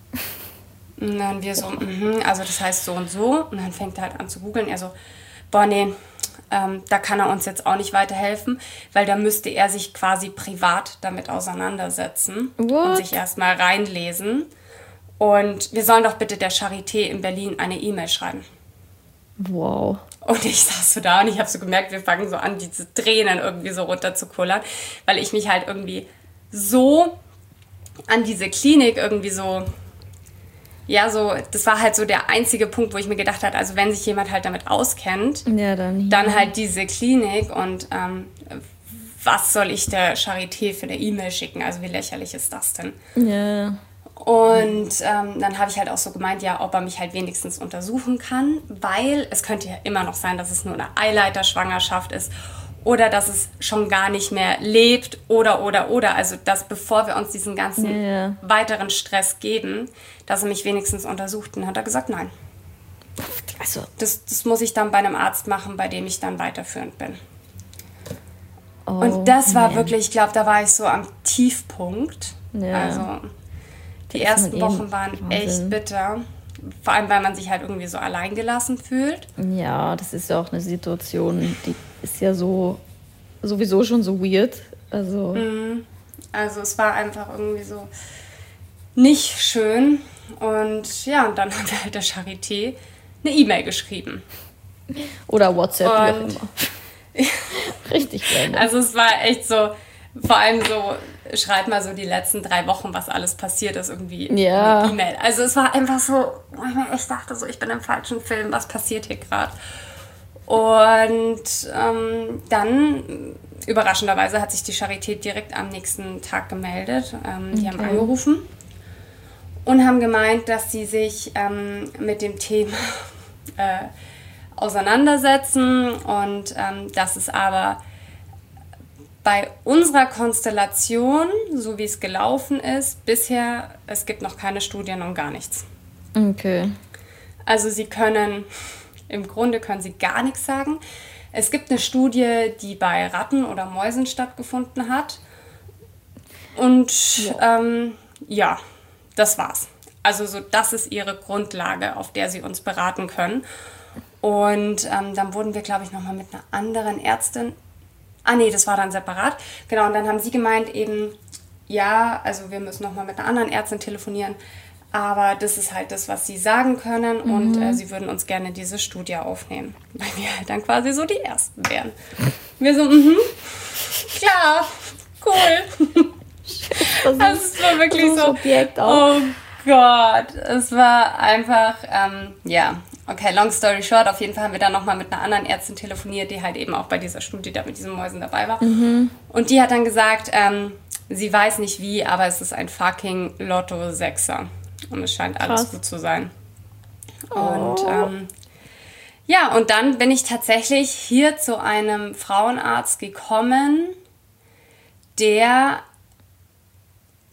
Speaker 1: Und dann wir so, mh, also das heißt so und so. Und dann fängt er halt an zu googeln. Er so, boah, nee, ähm, da kann er uns jetzt auch nicht weiterhelfen, weil da müsste er sich quasi privat damit auseinandersetzen What? und sich erstmal reinlesen. Und wir sollen doch bitte der Charité in Berlin eine E-Mail schreiben.
Speaker 2: Wow.
Speaker 1: Und ich saß so da und ich habe so gemerkt, wir fangen so an, diese Tränen irgendwie so runter zu kullern, weil ich mich halt irgendwie so an diese Klinik irgendwie so... Ja, so, das war halt so der einzige Punkt, wo ich mir gedacht habe, also wenn sich jemand halt damit auskennt,
Speaker 2: ja, dann,
Speaker 1: dann halt diese Klinik und ähm, was soll ich der Charité für eine E-Mail schicken? Also wie lächerlich ist das denn?
Speaker 2: Ja.
Speaker 1: Und ähm, dann habe ich halt auch so gemeint, ja, ob er mich halt wenigstens untersuchen kann, weil es könnte ja immer noch sein, dass es nur eine Eileiterschwangerschaft ist oder dass es schon gar nicht mehr lebt oder, oder, oder. Also, dass bevor wir uns diesen ganzen yeah. weiteren Stress geben, dass er mich wenigstens untersucht. Und hat er gesagt, nein. Also, das, das muss ich dann bei einem Arzt machen, bei dem ich dann weiterführend bin. Oh, und das war man. wirklich, ich glaube, da war ich so am Tiefpunkt. Yeah. Also, die das ersten Wochen waren Wahnsinn. echt bitter. Vor allem, weil man sich halt irgendwie so alleingelassen fühlt.
Speaker 2: Ja, das ist ja auch eine Situation, die ist ja so sowieso schon so weird. Also,
Speaker 1: mhm. also es war einfach irgendwie so nicht schön. Und ja, und dann haben wir halt der Charité eine E-Mail geschrieben.
Speaker 2: Oder WhatsApp, wie auch immer. Richtig random.
Speaker 1: Also es war echt so, vor allem so, schreibt mal so die letzten drei Wochen, was alles passiert ist, irgendwie
Speaker 2: ja.
Speaker 1: eine E-Mail. Also es war einfach so, wo ich mir echt dachte, so, ich bin im falschen Film, was passiert hier gerade? Und ähm, dann, überraschenderweise, hat sich die Charité direkt am nächsten Tag gemeldet. Ähm, die okay. haben angerufen und haben gemeint, dass sie sich ähm, mit dem Thema äh, auseinandersetzen und ähm, dass es aber bei unserer Konstellation, so wie es gelaufen ist, bisher, es gibt noch keine Studien und gar nichts.
Speaker 2: Okay.
Speaker 1: Also sie können, im Grunde können sie gar nichts sagen. Es gibt eine Studie, die bei Ratten oder Mäusen stattgefunden hat. Und ja, ähm, ja das war's. Also so, das ist ihre Grundlage, auf der sie uns beraten können. Und ähm, dann wurden wir, glaube ich, nochmal mit einer anderen Ärztin... Ah nee, das war dann separat. Genau, und dann haben sie gemeint eben, ja, also wir müssen nochmal mit einer anderen Ärztin telefonieren, aber das ist halt das, was sie sagen können mhm. und äh, sie würden uns gerne diese Studie aufnehmen, weil wir halt dann quasi so die Ersten wären. Wir so, mhm, klar, cool. Das ist so wirklich so, Objekt auch. Oh Gott, es war einfach, ähm, ja, okay, long story short, auf jeden Fall haben wir dann nochmal mit einer anderen Ärztin telefoniert, die halt eben auch bei dieser Studie da mit diesen Mäusen dabei war. Mhm. Und die hat dann gesagt, ähm, sie weiß nicht wie, aber es ist ein fucking Lotto-Sechser. Und es scheint alles Krass. gut zu sein. Oh. Und ähm, ja, und dann bin ich tatsächlich hier zu einem Frauenarzt gekommen, der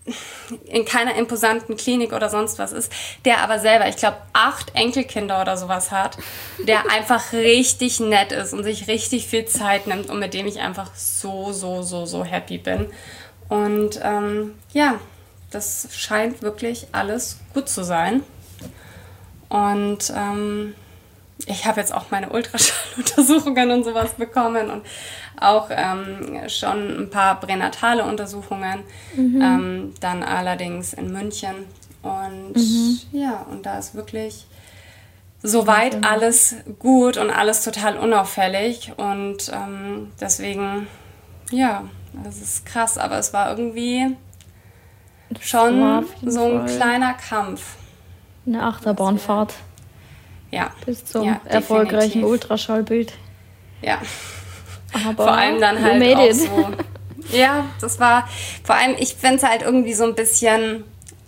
Speaker 1: in keiner imposanten Klinik oder sonst was ist, der aber selber, ich glaube, acht Enkelkinder oder sowas hat, der einfach richtig nett ist und sich richtig viel Zeit nimmt und mit dem ich einfach so, so, so, so happy bin. Und ähm, ja, das scheint wirklich alles gut zu sein. Und ähm, ich habe jetzt auch meine Ultraschalluntersuchungen und sowas bekommen und auch ähm, schon ein paar pränatale Untersuchungen, mhm. ähm, dann allerdings in München. Und mhm. ja, und da ist wirklich soweit mhm. alles gut und alles total unauffällig. Und ähm, deswegen, ja, das ist krass, aber es war irgendwie schon so ein Fall. kleiner Kampf.
Speaker 2: Eine Achterbahnfahrt.
Speaker 1: Ja.
Speaker 2: Bis zum
Speaker 1: ja,
Speaker 2: erfolgreichen Ultraschallbild.
Speaker 1: Ja.
Speaker 2: Aber
Speaker 1: vor allem dann halt auch so. Ja, das war, vor allem, ich finde es halt irgendwie so ein bisschen,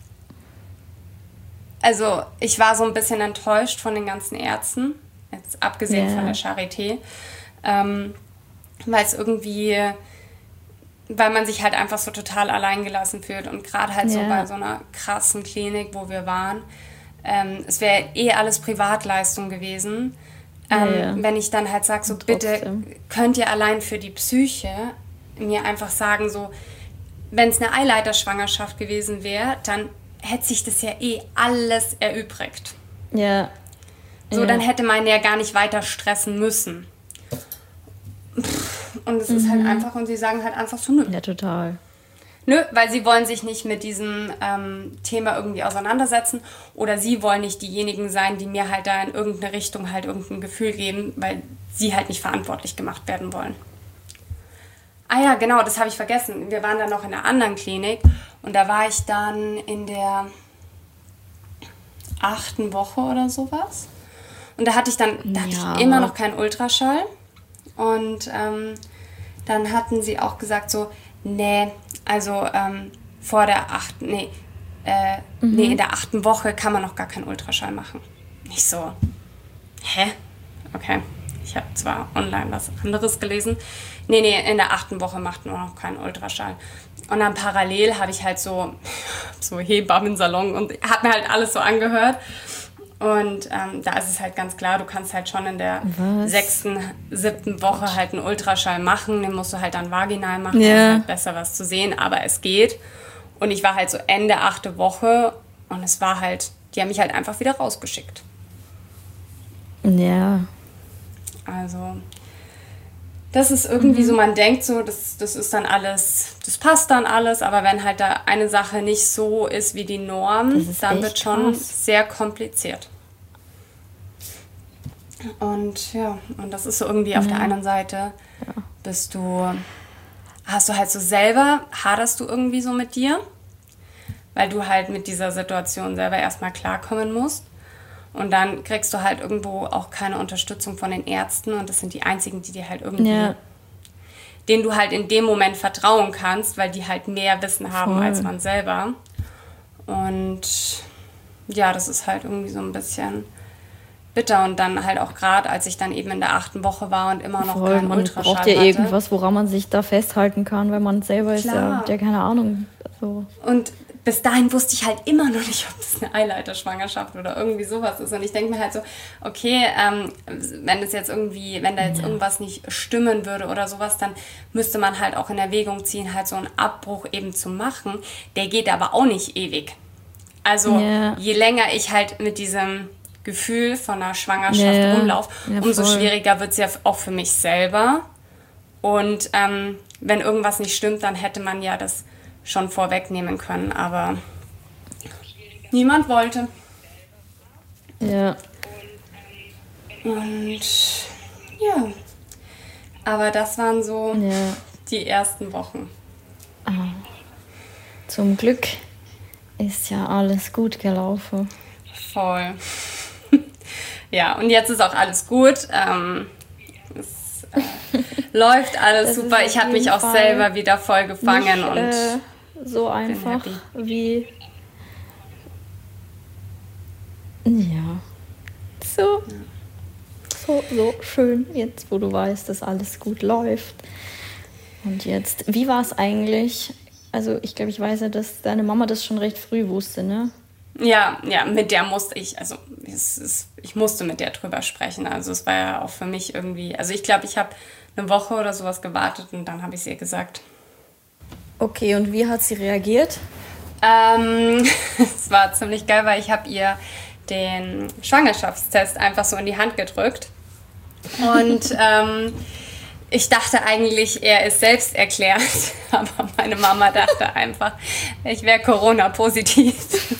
Speaker 1: also ich war so ein bisschen enttäuscht von den ganzen Ärzten, jetzt abgesehen yeah. von der Charité, ähm, weil es irgendwie, weil man sich halt einfach so total alleingelassen fühlt und gerade halt yeah. so bei so einer krassen Klinik, wo wir waren, ähm, es wäre eh alles Privatleistung gewesen. Ähm, ja, ja. Wenn ich dann halt sage, so bitte könnt ihr allein für die Psyche mir einfach sagen, so wenn es eine Eileiterschwangerschaft gewesen wäre, dann hätte sich das ja eh alles erübrigt.
Speaker 2: Ja.
Speaker 1: So,
Speaker 2: ja.
Speaker 1: dann hätte man ja gar nicht weiter stressen müssen. Und es mhm. ist halt einfach, und sie sagen halt einfach so, nö.
Speaker 2: Ja, total.
Speaker 1: Nö, weil sie wollen sich nicht mit diesem ähm, Thema irgendwie auseinandersetzen oder sie wollen nicht diejenigen sein, die mir halt da in irgendeine Richtung halt irgendein Gefühl geben, weil sie halt nicht verantwortlich gemacht werden wollen. Ah ja, genau, das habe ich vergessen. Wir waren dann noch in einer anderen Klinik und da war ich dann in der achten Woche oder sowas. Und da hatte ich dann, da hatte ja. ich immer noch keinen Ultraschall und ähm, dann hatten sie auch gesagt so, nee, also ähm, vor der achten, nee, äh, mhm. nee, in der achten Woche kann man noch gar keinen Ultraschall machen. Nicht so, hä? Okay, ich habe zwar online was anderes gelesen. Nee, nee, in der achten Woche macht man noch keinen Ultraschall. Und dann parallel habe ich halt so, so Hebammensalon und habe mir halt alles so angehört. Und ähm, da ist es halt ganz klar, du kannst halt schon in der Was? sechsten, siebten Woche halt einen Ultraschall machen. Den musst du halt dann vaginal machen, yeah. um halt besser was zu sehen. Aber es geht. Und ich war halt so Ende achte Woche und es war halt, die haben mich halt einfach wieder rausgeschickt.
Speaker 2: Ja.
Speaker 1: Also, das ist irgendwie mhm. so, man denkt so, das, das ist dann alles, das passt dann alles, aber wenn halt da eine Sache nicht so ist wie die Norm, dann wird schon krass. Sehr kompliziert. Und ja, und das ist so irgendwie mhm. auf der einen Seite, ja. bist du, hast du halt so selber, haderst du irgendwie so mit dir, weil du halt mit dieser Situation selber erstmal klarkommen musst. Und dann kriegst du halt irgendwo auch keine Unterstützung von den Ärzten. Und das sind die einzigen, die dir halt irgendwie, ja. denen du halt in dem Moment vertrauen kannst, weil die halt mehr Wissen haben Voll. Als man selber. Und ja, das ist halt irgendwie so ein bisschen bitter. Und dann halt auch gerade, als ich dann eben in der achten Woche war und immer noch
Speaker 2: Voll,
Speaker 1: keinen
Speaker 2: man
Speaker 1: Ultraschall
Speaker 2: braucht ja
Speaker 1: hatte.
Speaker 2: Irgendwas, woran man sich da festhalten kann, weil man selber Klar. ist ja, ja keine Ahnung. So.
Speaker 1: Und bis dahin wusste ich halt immer noch nicht, ob das eine Eileiterschwangerschaft oder irgendwie sowas ist. Und ich denke mir halt so, okay, ähm, wenn es jetzt irgendwie, wenn da jetzt ja. irgendwas nicht stimmen würde oder sowas, dann müsste man halt auch in Erwägung ziehen, halt so einen Abbruch eben zu machen. Der geht aber auch nicht ewig. Also ja. je länger ich halt mit diesem Gefühl von einer Schwangerschaft ja. rumlaufe, ja, umso voll. Schwieriger wird es ja auch für mich selber. Und ähm, wenn irgendwas nicht stimmt, dann hätte man ja das schon vorwegnehmen können, aber niemand wollte.
Speaker 2: Ja.
Speaker 1: Und ja, aber das waren so
Speaker 2: ja.
Speaker 1: die ersten Wochen.
Speaker 2: Ah. Zum Glück ist ja alles gut gelaufen.
Speaker 1: Voll. Ja, und jetzt ist auch alles gut. Ähm, es äh, läuft alles das super. Ich habe mich auch Fall selber wieder voll gefangen
Speaker 2: nicht,
Speaker 1: und
Speaker 2: äh, so einfach wie ja so ja. so so schön jetzt, wo du weißt, dass alles gut läuft. Und jetzt, wie war es eigentlich also ich glaube, ich weiß ja, dass deine Mama das schon recht früh wusste, ne?
Speaker 1: Ja, ja, mit der musste ich, also es ist, ich musste mit der drüber sprechen. Also es war ja auch für mich irgendwie, also ich glaube, ich habe eine Woche oder sowas gewartet und dann habe ich es ihr gesagt.
Speaker 2: Okay, und wie hat sie reagiert?
Speaker 1: Ähm, es war ziemlich geil, weil ich habe ihr den Schwangerschaftstest einfach so in die Hand gedrückt. Und ähm, ich dachte eigentlich, er ist selbsterklärend, aber meine Mama dachte einfach, ich wäre Corona-positiv.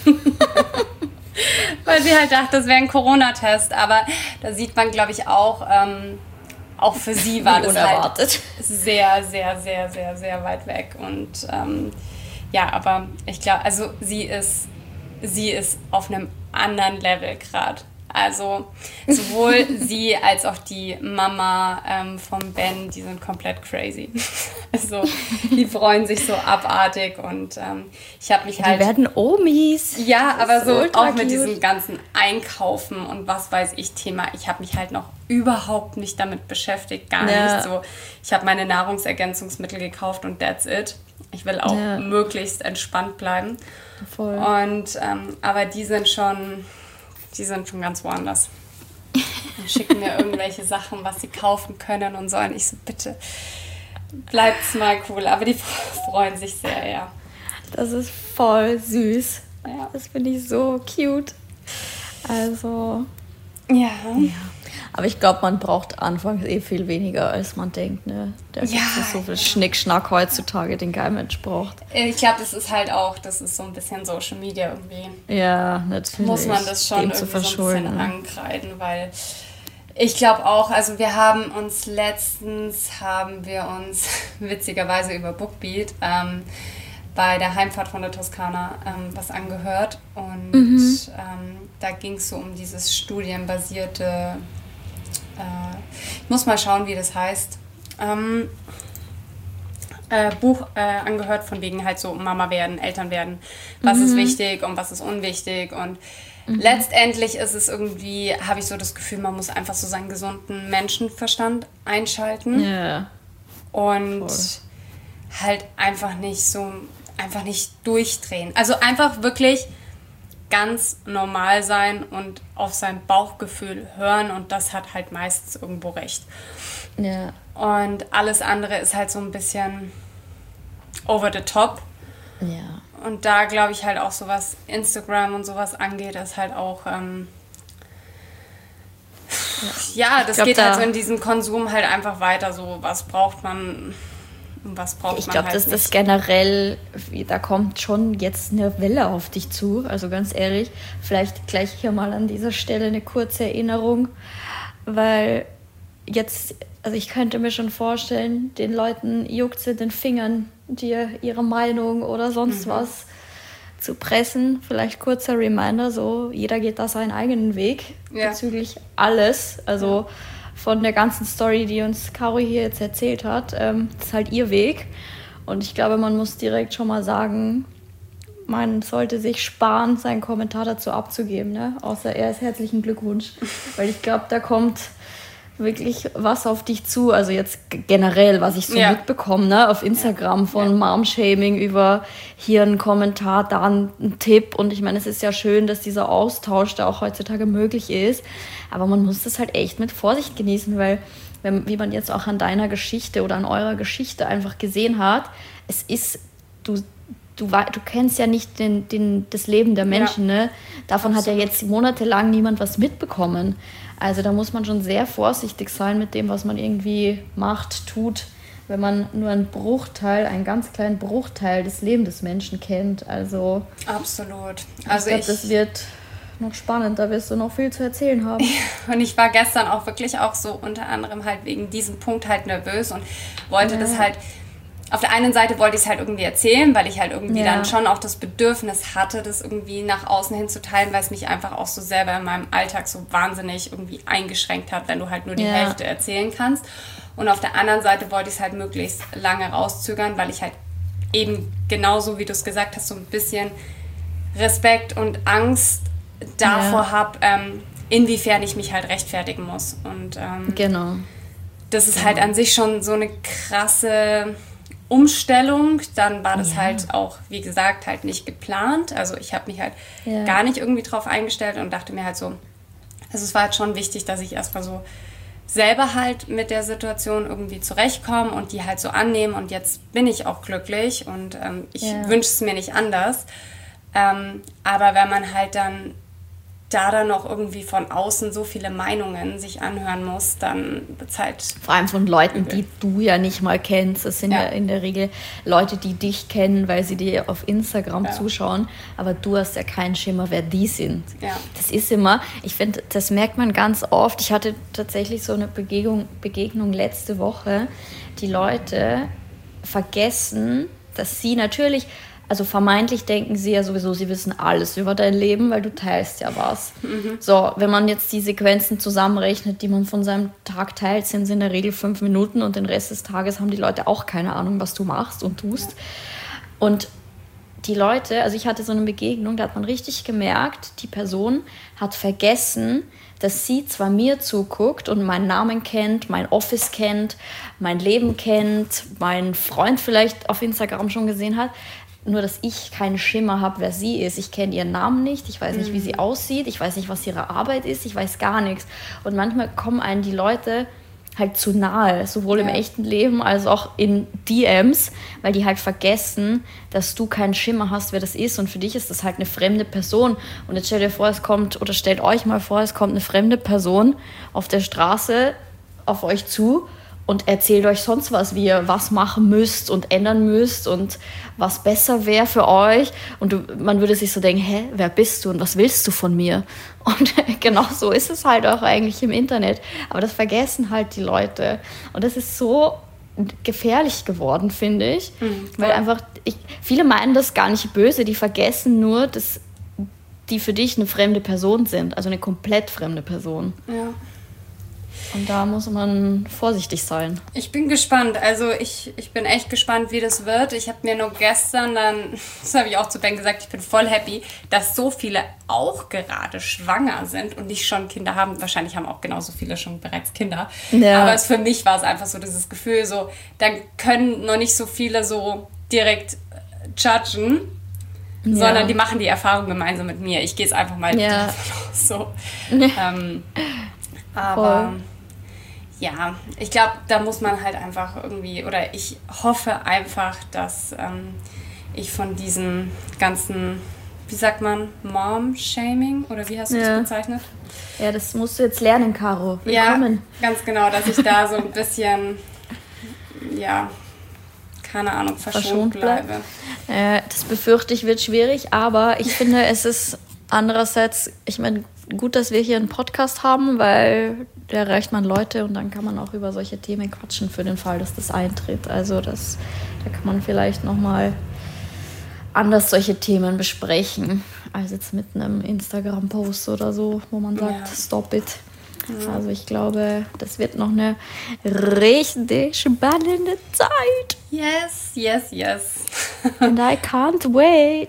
Speaker 1: Weil sie halt dachte, das wäre ein Corona-Test. Aber da sieht man, glaube ich, auch, ähm, auch für sie war das halt sehr, sehr, sehr, sehr, sehr weit weg. Und ähm, ja, aber ich glaube, also sie ist, sie ist auf einem anderen Level gerade. Also sowohl sie als auch die Mama ähm, von Ben, die sind komplett crazy. Also die freuen sich so abartig und ähm, ich habe mich halt...
Speaker 2: Die werden Omis.
Speaker 1: Ja, aber so auch mit
Speaker 2: cute.
Speaker 1: diesem ganzen Einkaufen und was weiß ich Thema. Ich habe mich halt noch überhaupt nicht damit beschäftigt, gar
Speaker 2: ja.
Speaker 1: nicht so. Ich habe meine Nahrungsergänzungsmittel gekauft und that's it. Ich will auch ja. möglichst entspannt bleiben.
Speaker 2: Voll.
Speaker 1: Und ähm, aber die sind schon... Die sind schon ganz woanders. Und schicken mir irgendwelche Sachen, was sie kaufen können und sollen. Ich so, bitte, bleibt's mal cool. Aber die freuen sich sehr, ja.
Speaker 2: Das ist voll süß.
Speaker 1: Ja.
Speaker 2: Das finde ich so cute. Also,
Speaker 1: ja.
Speaker 2: ja. Aber ich glaube, man braucht anfangs eh viel weniger, als man denkt. Ne? Da gibt
Speaker 1: Ja,
Speaker 2: es so viel Schnickschnack heutzutage, den kein Mensch braucht.
Speaker 1: Ich glaube, das ist halt auch, das ist so ein bisschen Social Media irgendwie.
Speaker 2: Ja, natürlich.
Speaker 1: Muss man das schon
Speaker 2: dem
Speaker 1: irgendwie
Speaker 2: zu
Speaker 1: so ein
Speaker 2: verschulden.
Speaker 1: bisschen ankreiden, weil ich glaube auch, also wir haben uns letztens, haben wir uns witzigerweise über Bookbeat ähm, bei der Heimfahrt von der Toskana ähm, was angehört und mhm. ähm, da ging es so um dieses studienbasierte Äh, ich muss mal schauen, wie das heißt. Ähm, äh, Buch äh, angehört von wegen halt so Mama werden, Eltern werden. Was mhm. ist wichtig und was ist unwichtig. Und mhm. letztendlich ist es irgendwie, habe ich so das Gefühl, man muss einfach so seinen gesunden Menschenverstand einschalten.
Speaker 2: Ja.
Speaker 1: Und
Speaker 2: Voll.
Speaker 1: halt einfach nicht so, einfach nicht durchdrehen. Also einfach wirklich ganz normal sein und auf sein Bauchgefühl hören und das hat halt meistens irgendwo recht.
Speaker 2: Ja.
Speaker 1: Und alles andere ist halt so ein bisschen over the top.
Speaker 2: Ja.
Speaker 1: Und da glaube ich halt auch so, was Instagram und sowas angeht, ist halt auch ähm, ja. ja, das
Speaker 2: glaub,
Speaker 1: geht
Speaker 2: da
Speaker 1: halt so in diesem Konsum halt einfach weiter, so was braucht man und was braucht
Speaker 2: ich
Speaker 1: man
Speaker 2: glaube,
Speaker 1: halt
Speaker 2: dass
Speaker 1: nicht.
Speaker 2: das generell, da kommt schon jetzt eine Welle auf dich zu, also ganz ehrlich, vielleicht gleich hier mal an dieser Stelle eine kurze Erinnerung, weil jetzt, also ich könnte mir schon vorstellen, den Leuten juckt es in den Fingern, dir ihre Meinung oder sonst mhm. was zu pressen. Vielleicht kurzer Reminder, so jeder geht da seinen eigenen Weg ja. bezüglich alles, also ja. von der ganzen Story, die uns Caro hier jetzt erzählt hat, ähm, das ist halt ihr Weg. Und ich glaube, man muss direkt schon mal sagen, man sollte sich sparen, seinen Kommentar dazu abzugeben, ne? Außer erst herzlichen Glückwunsch. Weil ich glaube, da kommt wirklich was auf dich zu. Also jetzt generell, was ich so ja. mitbekomme, ne? Auf Instagram von ja. Mom-Shaming über hier ein Kommentar, da ein Tipp. Und ich meine, es ist ja schön, dass dieser Austausch da auch heutzutage möglich ist. Aber man muss das halt echt mit Vorsicht genießen, weil, wenn, wie man jetzt auch an deiner Geschichte oder an eurer Geschichte einfach gesehen hat, es ist, du, du, du kennst ja nicht den, den, das Leben der Menschen, ja. ne? Davon Absolut. Hat ja jetzt monatelang niemand was mitbekommen. Also da muss man schon sehr vorsichtig sein mit dem, was man irgendwie macht, tut, wenn man nur einen Bruchteil, einen ganz kleinen Bruchteil des Lebens des Menschen kennt. Also
Speaker 1: Absolut.
Speaker 2: Also ich glaube, das wird noch spannend, da wirst du noch viel zu erzählen haben.
Speaker 1: Und ich war gestern auch wirklich auch so unter anderem halt wegen diesem Punkt halt nervös und wollte ja. das halt, auf der einen Seite wollte ich es halt irgendwie erzählen, weil ich halt irgendwie ja. dann schon auch das Bedürfnis hatte, das irgendwie nach außen hin zu teilen, weil es mich einfach auch so selber in meinem Alltag so wahnsinnig irgendwie eingeschränkt hat, wenn du halt nur die ja. Hälfte erzählen kannst. Und auf der anderen Seite wollte ich es halt möglichst lange rauszögern, weil ich halt eben genauso, wie du es gesagt hast, so ein bisschen Respekt und Angst davor ja. habe, ähm, inwiefern ich mich halt rechtfertigen muss. Und ähm,
Speaker 2: genau.
Speaker 1: das ist
Speaker 2: genau.
Speaker 1: halt an sich schon so eine krasse Umstellung. Dann war das
Speaker 2: Ja.
Speaker 1: halt auch, wie gesagt, halt nicht geplant. Also ich habe mich halt
Speaker 2: Ja.
Speaker 1: gar nicht irgendwie drauf eingestellt und dachte mir halt so, also es war halt schon wichtig, dass ich erstmal so selber halt mit der Situation irgendwie zurechtkomme und die halt so annehme und jetzt bin ich auch glücklich und ähm, ich
Speaker 2: Ja.
Speaker 1: wünsche es mir nicht anders. Ähm, aber wenn man halt dann da dann noch irgendwie von außen so viele Meinungen sich anhören muss, dann wird es halt...
Speaker 2: Vor allem von Leuten, die du ja nicht mal kennst. Das sind ja,
Speaker 1: Ja.
Speaker 2: in der Regel Leute, die dich kennen, weil sie dir auf Instagram
Speaker 1: Ja.
Speaker 2: zuschauen. Aber du hast ja keinen Schimmer, wer die sind.
Speaker 1: Ja.
Speaker 2: Das ist immer, ich finde, das merkt man ganz oft. Ich hatte tatsächlich so eine Begegnung, Begegnung letzte Woche. Die Leute vergessen, dass sie natürlich... Also vermeintlich denken sie ja sowieso, sie wissen alles über dein Leben, weil du teilst ja was. Mhm. So, wenn man jetzt die Sequenzen zusammenrechnet, die man von seinem Tag teilt, sind es in der Regel fünf Minuten und den Rest des Tages haben die Leute auch keine Ahnung, was du machst und tust. Ja. Und die Leute, also ich hatte so eine Begegnung, da hat man richtig gemerkt, die Person hat vergessen, dass sie zwar mir zuguckt und meinen Namen kennt, mein Office kennt, mein Leben kennt, meinen Freund vielleicht auf Instagram schon gesehen hat, nur, dass ich keinen Schimmer habe, wer sie ist. Ich kenne ihren Namen nicht, ich weiß nicht, wie sie aussieht, ich weiß nicht, was ihre Arbeit ist, ich weiß gar nichts. Und manchmal kommen einem die Leute halt zu nahe, sowohl ja. im echten Leben als auch in D Ms, weil die halt vergessen, dass du keinen Schimmer hast, wer das ist. Und für dich ist das halt eine fremde Person. Und jetzt stellt dir vor, es kommt, oder stellt euch mal vor, es kommt eine fremde Person auf der Straße auf euch zu und erzählt euch sonst was, wie ihr was machen müsst und ändern müsst und was besser wäre für euch. Und du, man würde sich so denken, hä, wer bist du und was willst du von mir? Und genau so ist es halt auch eigentlich im Internet. Aber das vergessen halt die Leute. Und das ist so gefährlich geworden, finde ich. Mhm. Weil einfach, ich, viele meinen das gar nicht böse, die vergessen nur, dass die für dich eine fremde Person sind. Also eine komplett fremde Person.
Speaker 1: Ja.
Speaker 2: Und da muss man vorsichtig sein.
Speaker 1: Ich bin gespannt. Also ich, ich bin echt gespannt, wie das wird. Ich habe mir nur gestern dann, das habe ich auch zu Ben gesagt, ich bin voll happy, dass so viele auch gerade schwanger sind und nicht schon Kinder haben. Wahrscheinlich haben auch genauso viele schon bereits Kinder. Ja. Aber es, für mich war es einfach so dieses Gefühl, so, da können noch nicht so viele so direkt judgen, ja. sondern die machen die Erfahrung gemeinsam mit mir. Ich gehe es einfach mal
Speaker 2: ja.
Speaker 1: davon aus. So. ähm, aber... Voll. Ja, ich glaube, da muss man halt einfach irgendwie, oder ich hoffe einfach, dass ähm, ich von diesem ganzen, wie sagt man, Mom-Shaming, oder wie hast du
Speaker 2: ja.
Speaker 1: das bezeichnet?
Speaker 2: Ja, das musst du jetzt lernen, Caro. Willkommen.
Speaker 1: Ja, ganz genau, dass ich da so ein bisschen, ja, keine Ahnung, verschont, verschont bleibe.
Speaker 2: Äh, das befürchte ich, wird schwierig, aber ich finde, es ist andererseits, ich meine, gut, dass wir hier einen Podcast haben, weil da erreicht man Leute und dann kann man auch über solche Themen quatschen für den Fall, dass das eintritt. Also das, da kann man vielleicht nochmal anders solche Themen besprechen, als jetzt mit einem Instagram-Post oder so, wo man sagt, ja. stop it. Ja. Also ich glaube, das wird noch eine richtig spannende Zeit.
Speaker 1: Yes, yes, yes.
Speaker 2: And I can't wait.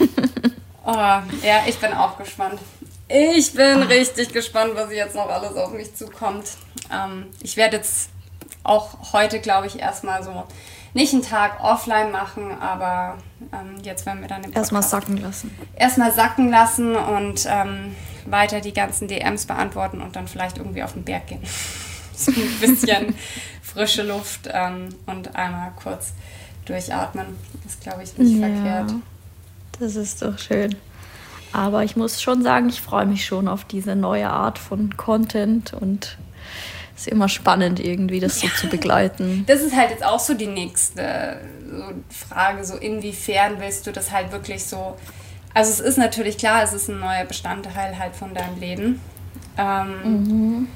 Speaker 1: Oh, ja, ich bin auch gespannt. Ich bin Ach. richtig gespannt, was jetzt noch alles auf mich zukommt. Ähm, ich werde jetzt auch heute, glaube ich, erstmal so nicht einen Tag offline machen, aber ähm, jetzt werden wir dann den
Speaker 2: Podcast erstmal sacken lassen.
Speaker 1: Erstmal sacken lassen und ähm, weiter die ganzen D Ms beantworten und dann vielleicht irgendwie auf den Berg gehen. So ein bisschen frische Luft ähm, und einmal kurz durchatmen. Ist, glaube ich, nicht ja, verkehrt.
Speaker 2: Das ist doch schön. Aber ich muss schon sagen, ich freue mich schon auf diese neue Art von Content und es ist immer spannend irgendwie, das so ja. zu begleiten.
Speaker 1: Das ist halt jetzt auch so die nächste so Frage, so inwiefern willst du das halt wirklich so, also es ist natürlich klar, es ist ein neuer Bestandteil halt von deinem Leben. Ähm, mhm.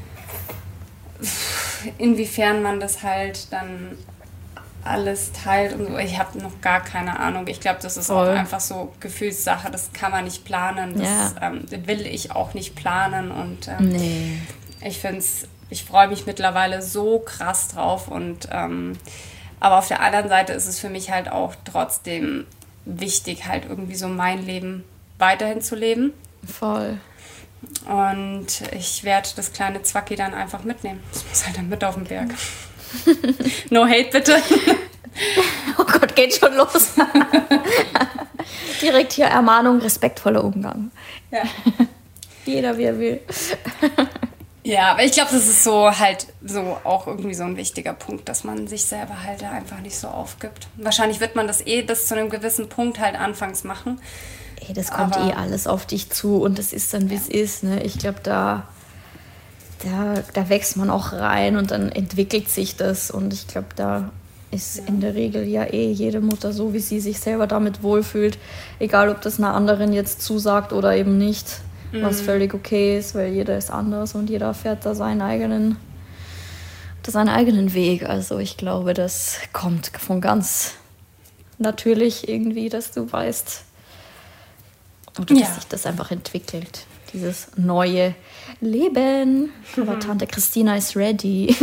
Speaker 1: Inwiefern man das halt dann alles teilt und so. Ich habe noch gar keine Ahnung. Ich glaube, das ist Voll. auch einfach so Gefühlssache. Das kann man nicht planen. Das
Speaker 2: ja.
Speaker 1: ähm, will ich auch nicht planen. Und ähm,
Speaker 2: nee.
Speaker 1: ich finde es, ich freue mich mittlerweile so krass drauf. Und ähm, aber auf der anderen Seite ist es für mich halt auch trotzdem wichtig, halt irgendwie so mein Leben weiterhin zu leben.
Speaker 2: Voll.
Speaker 1: Und ich werde das kleine Zwacki dann einfach mitnehmen. Das muss halt dann mit auf den Berg. No hate, bitte.
Speaker 2: Oh Gott, geht schon los. Direkt hier Ermahnung, respektvoller Umgang.
Speaker 1: Ja.
Speaker 2: Jeder, wie er will.
Speaker 1: Ja, aber ich glaube, das ist so halt so auch irgendwie so ein wichtiger Punkt, dass man sich selber halt da einfach nicht so aufgibt. Wahrscheinlich wird man das eh bis zu einem gewissen Punkt halt anfangs machen.
Speaker 2: Ey, das kommt aber eh alles auf dich zu und das ist dann, wie es ist. Ne? Ich glaube, da, da, da wächst man auch rein und dann entwickelt sich das. Und ich glaube, da ist ja. in der Regel ja eh jede Mutter so, wie sie sich selber damit wohlfühlt. Egal, ob das einer anderen jetzt zusagt oder eben nicht. Mhm. Was völlig okay ist, weil jeder ist anders und jeder fährt da seinen eigenen, seinen eigenen Weg. Also ich glaube, das kommt von ganz natürlich irgendwie, dass du weißt, oder dass ja. sich das einfach entwickelt, dieses neue Leben. Aber mhm. Tante Christina ist ready.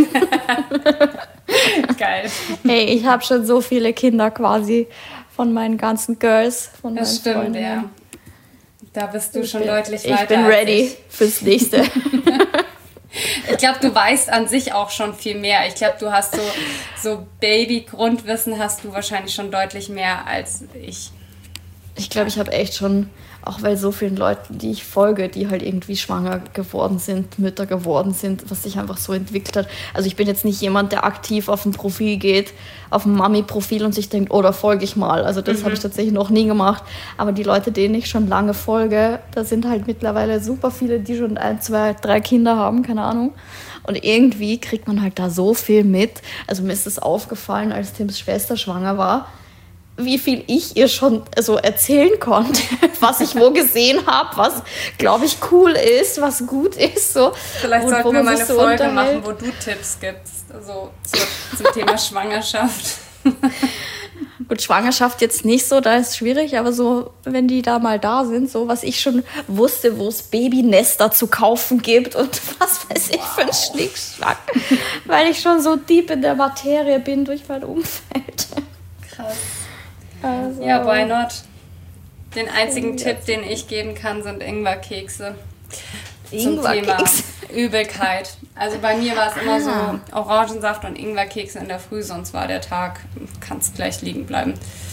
Speaker 1: Geil.
Speaker 2: Hey, ich habe schon so viele Kinder quasi von meinen ganzen Girls, von
Speaker 1: das
Speaker 2: meinen
Speaker 1: stimmt,
Speaker 2: Freundinnen.
Speaker 1: Ja. Da bist du
Speaker 2: ich
Speaker 1: schon
Speaker 2: bin,
Speaker 1: deutlich weiter.
Speaker 2: Ich bin ready
Speaker 1: ich.
Speaker 2: fürs Nächste.
Speaker 1: Ich glaube, du weißt an sich auch schon viel mehr. Ich glaube, du hast so, so Baby-Grundwissen hast du wahrscheinlich schon deutlich mehr als ich.
Speaker 2: Ich glaube, ich habe echt schon, auch weil so vielen Leuten, die ich folge, die halt irgendwie schwanger geworden sind, Mütter geworden sind, was sich einfach so entwickelt hat. Also ich bin jetzt nicht jemand, der aktiv auf ein Profil geht, auf ein Mami-Profil und sich denkt, oh, da folge ich mal. Also das mhm. habe ich tatsächlich noch nie gemacht. Aber die Leute, denen ich schon lange folge, da sind halt mittlerweile super viele, die schon ein, zwei, drei Kinder haben, keine Ahnung. Und irgendwie kriegt man halt da so viel mit. Also mir ist das aufgefallen, als Tims Schwester schwanger war, wie viel ich ihr schon so erzählen konnte, was ich wo gesehen habe, was, glaube ich, cool ist, was gut ist. So.
Speaker 1: Vielleicht und sollten wir mal eine so Folge machen, wo du Tipps gibst, also zu, zum Thema Schwangerschaft.
Speaker 2: Gut, Schwangerschaft jetzt nicht so, da ist es schwierig, aber so, wenn die da mal da sind, so was ich schon wusste, wo es Babynester zu kaufen gibt und was weiß ich wow. für ein Schnickschnack, weil ich schon so deep in der Materie bin durch mein Umfeld.
Speaker 1: Krass. Also. Ja, why not? Den einzigen ja. Tipp, den ich geben kann, sind Ingwerkekse. Zum Thema Übelkeit. Also bei mir war es immer ah. so Orangensaft und Ingwerkekse in der Früh, sonst war der Tag, kannst gleich liegen bleiben.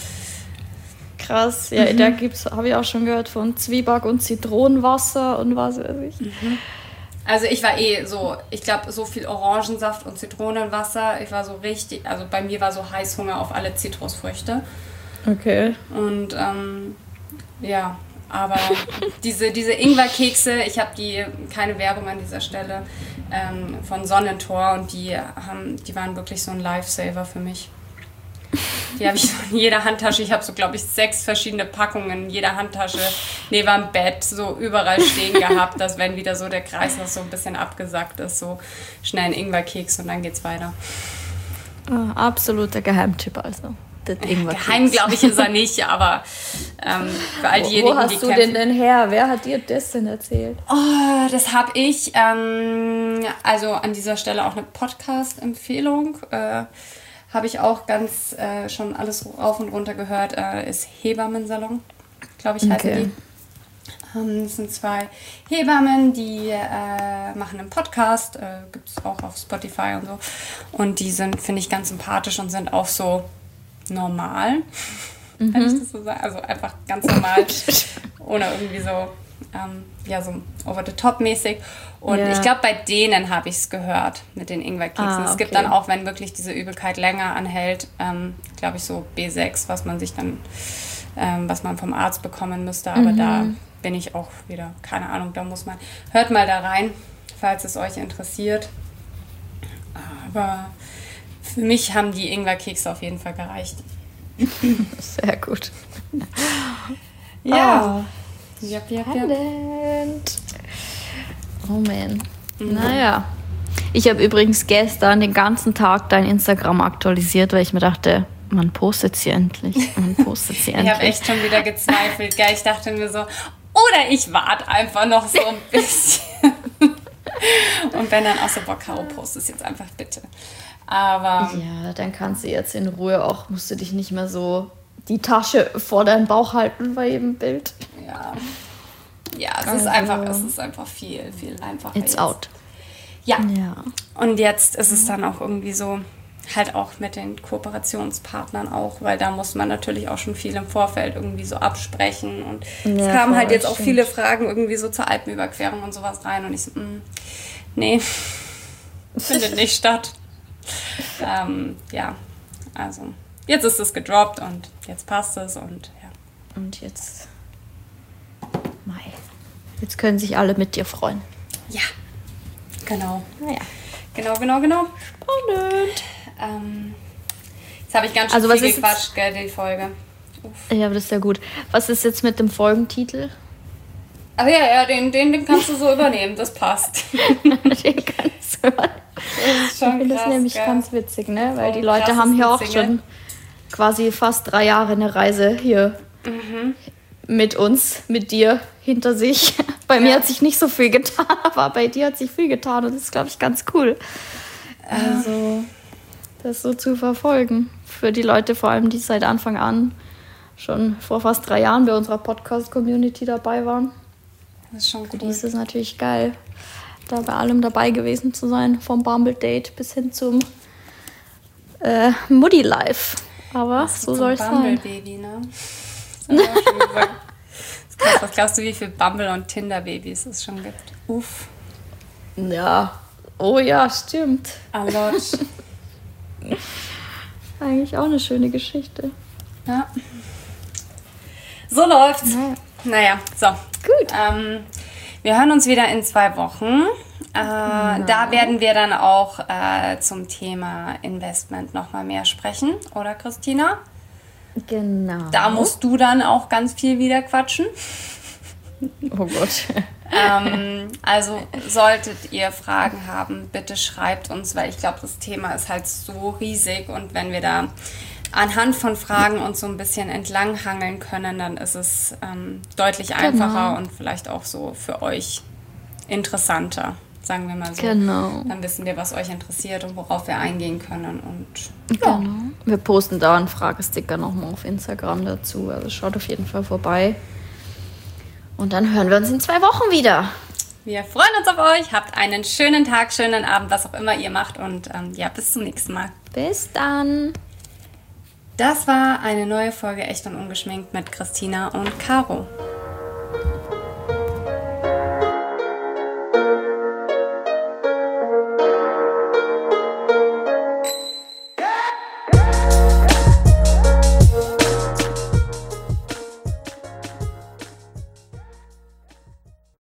Speaker 2: Krass, ja, mhm. da gibt's, habe ich auch schon gehört von Zwieback und Zitronenwasser und was weiß ich.
Speaker 1: Mhm. Also ich war eh so, ich glaube, so viel Orangensaft und Zitronenwasser, ich war so richtig, also bei mir war so Heißhunger auf alle Zitrusfrüchte.
Speaker 2: Okay.
Speaker 1: Und ähm, ja, aber diese, diese Ingwerkekse, ich habe die, keine Werbung an dieser Stelle, ähm, von Sonnentor und die, haben, die waren wirklich so ein Lifesaver für mich. Die habe ich so in jeder Handtasche, ich habe so, glaube ich, sechs verschiedene Packungen in jeder Handtasche neben dem Bett so überall stehen gehabt, dass wenn wieder so der Kreislauf so ein bisschen abgesackt ist, so schnell ein Ingwerkeks und dann geht's weiter.
Speaker 2: Oh, absoluter Geheimtipp also.
Speaker 1: Geheim, glaube ich, ist er nicht, aber ähm, für all diejenigen,
Speaker 2: Wo hast
Speaker 1: die
Speaker 2: du kämpfen, den denn her? Wer hat dir das denn erzählt?
Speaker 1: Oh, das habe ich, ähm, also an dieser Stelle auch eine Podcast-Empfehlung, äh, habe ich auch ganz äh, schon alles rauf und runter gehört, äh, ist Hebammensalon, glaube ich, heißen
Speaker 2: okay.
Speaker 1: die. Ähm, das sind zwei Hebammen, die äh, machen einen Podcast, äh, gibt es auch auf Spotify und so, und die sind, finde ich, ganz sympathisch und sind auch so normal, mhm. kann ich das so sagen? Also einfach ganz normal, ohne irgendwie so, ähm, ja, so over-the-top-mäßig. Und ja. ich glaube, bei denen habe ich es gehört mit den Ingwerkeksen. Ah, okay. Es gibt dann auch, wenn wirklich diese Übelkeit länger anhält, ähm, glaube ich, so B sechs, was man sich dann, ähm, was man vom Arzt bekommen müsste. Aber mhm. da bin ich auch wieder, keine Ahnung, da muss man, hört mal da rein, falls es euch interessiert. Aber für mich haben die Ingwerkekse auf jeden Fall gereicht.
Speaker 2: Sehr gut.
Speaker 1: Ja.
Speaker 2: Oh, yep, yep, yep. Oh man. Mhm. Naja. Ich habe übrigens gestern den ganzen Tag dein Instagram aktualisiert, weil ich mir dachte, man postet sie endlich. Man postet sie endlich.
Speaker 1: Ich habe echt schon wieder gezweifelt. Gell? Ich dachte mir so, oder ich warte einfach noch so ein bisschen. Und wenn dann auch so, boah, Caro, post es jetzt einfach bitte. Aber
Speaker 2: ja, dann kannst du jetzt in Ruhe auch, musst du dich nicht mehr so die Tasche vor deinen Bauch halten bei jedem Bild.
Speaker 1: Ja, ja es, also, ist einfach, es ist einfach viel, viel einfacher
Speaker 2: It's
Speaker 1: jetzt.
Speaker 2: out.
Speaker 1: Ja. ja, und jetzt ist es dann auch irgendwie so, halt auch mit den Kooperationspartnern auch, weil da muss man natürlich auch schon viel im Vorfeld irgendwie so absprechen und ja, es kamen halt jetzt auch stimmt. viele Fragen irgendwie so zur Alpenüberquerung und sowas rein und ich so, mh, nee, findet nicht statt. Ähm, ja, also jetzt ist es gedroppt und jetzt passt es und ja.
Speaker 2: Und jetzt, Mai, jetzt können sich alle mit dir freuen.
Speaker 1: Ja, genau.
Speaker 2: Naja.
Speaker 1: Genau, genau, genau.
Speaker 2: Spannend.
Speaker 1: Ähm, jetzt habe ich ganz schön
Speaker 2: also,
Speaker 1: viel gequatscht, gell, die Folge.
Speaker 2: Uff. Ja, aber das ist ja gut. Was ist jetzt mit dem Folgentitel?
Speaker 1: Ach ja, ja, den, den, den kannst du so übernehmen, das passt.
Speaker 2: den kannst du übernehmen. Das ist schon ich finde krass, das nämlich gell? ganz witzig, ne? Weil oh, die Leute haben hier auch schon quasi fast drei Jahre eine Reise hier mhm. mit uns, mit dir hinter sich. Bei ja. mir hat sich nicht so viel getan, aber bei dir hat sich viel getan und das ist, glaube ich, ganz cool. Also, das so zu verfolgen. Für die Leute vor allem, die seit Anfang an schon vor fast drei Jahren bei unserer Podcast-Community dabei waren.
Speaker 1: Das ist schon cool.
Speaker 2: Für die ist es natürlich geil, da bei allem dabei gewesen zu sein, vom Bumble-Date bis hin zum äh, Muddy-Life. Aber das so soll es sein.
Speaker 1: Bumble-Baby, ne? Das ist schon gesagt. Krass, was glaubst du, wie viele Bumble- und Tinder-Babys es schon gibt? Uff.
Speaker 2: Ja. Oh ja, stimmt.
Speaker 1: A lot.
Speaker 2: Eigentlich auch eine schöne Geschichte.
Speaker 1: Ja. So läuft's. Naja, naja so.
Speaker 2: Gut.
Speaker 1: Ähm, wir hören uns wieder in zwei Wochen. Äh, genau. Da werden wir dann auch äh, zum Thema Investment nochmal mehr sprechen, oder Christina?
Speaker 2: Genau.
Speaker 1: Da musst du dann auch ganz viel wieder quatschen.
Speaker 2: Oh Gott.
Speaker 1: ähm, also solltet ihr Fragen haben, bitte schreibt uns, weil ich glaube, das Thema ist halt so riesig und wenn wir da anhand von Fragen uns so ein bisschen entlanghangeln können, dann ist es ähm, deutlich einfacher genau. und vielleicht auch so für euch interessanter, sagen wir mal so.
Speaker 2: Genau.
Speaker 1: Dann wissen wir, was euch interessiert und worauf wir eingehen können. Und ja.
Speaker 2: Genau. Wir posten da einen Fragesticker nochmal auf Instagram dazu. Also schaut auf jeden Fall vorbei. Und dann hören wir uns in zwei Wochen wieder.
Speaker 1: Wir freuen uns auf euch. Habt einen schönen Tag, schönen Abend, was auch immer ihr macht. Und ähm, ja, bis zum nächsten Mal.
Speaker 2: Bis dann.
Speaker 1: Das war eine neue Folge Echt und Ungeschminkt mit Christina und Caro.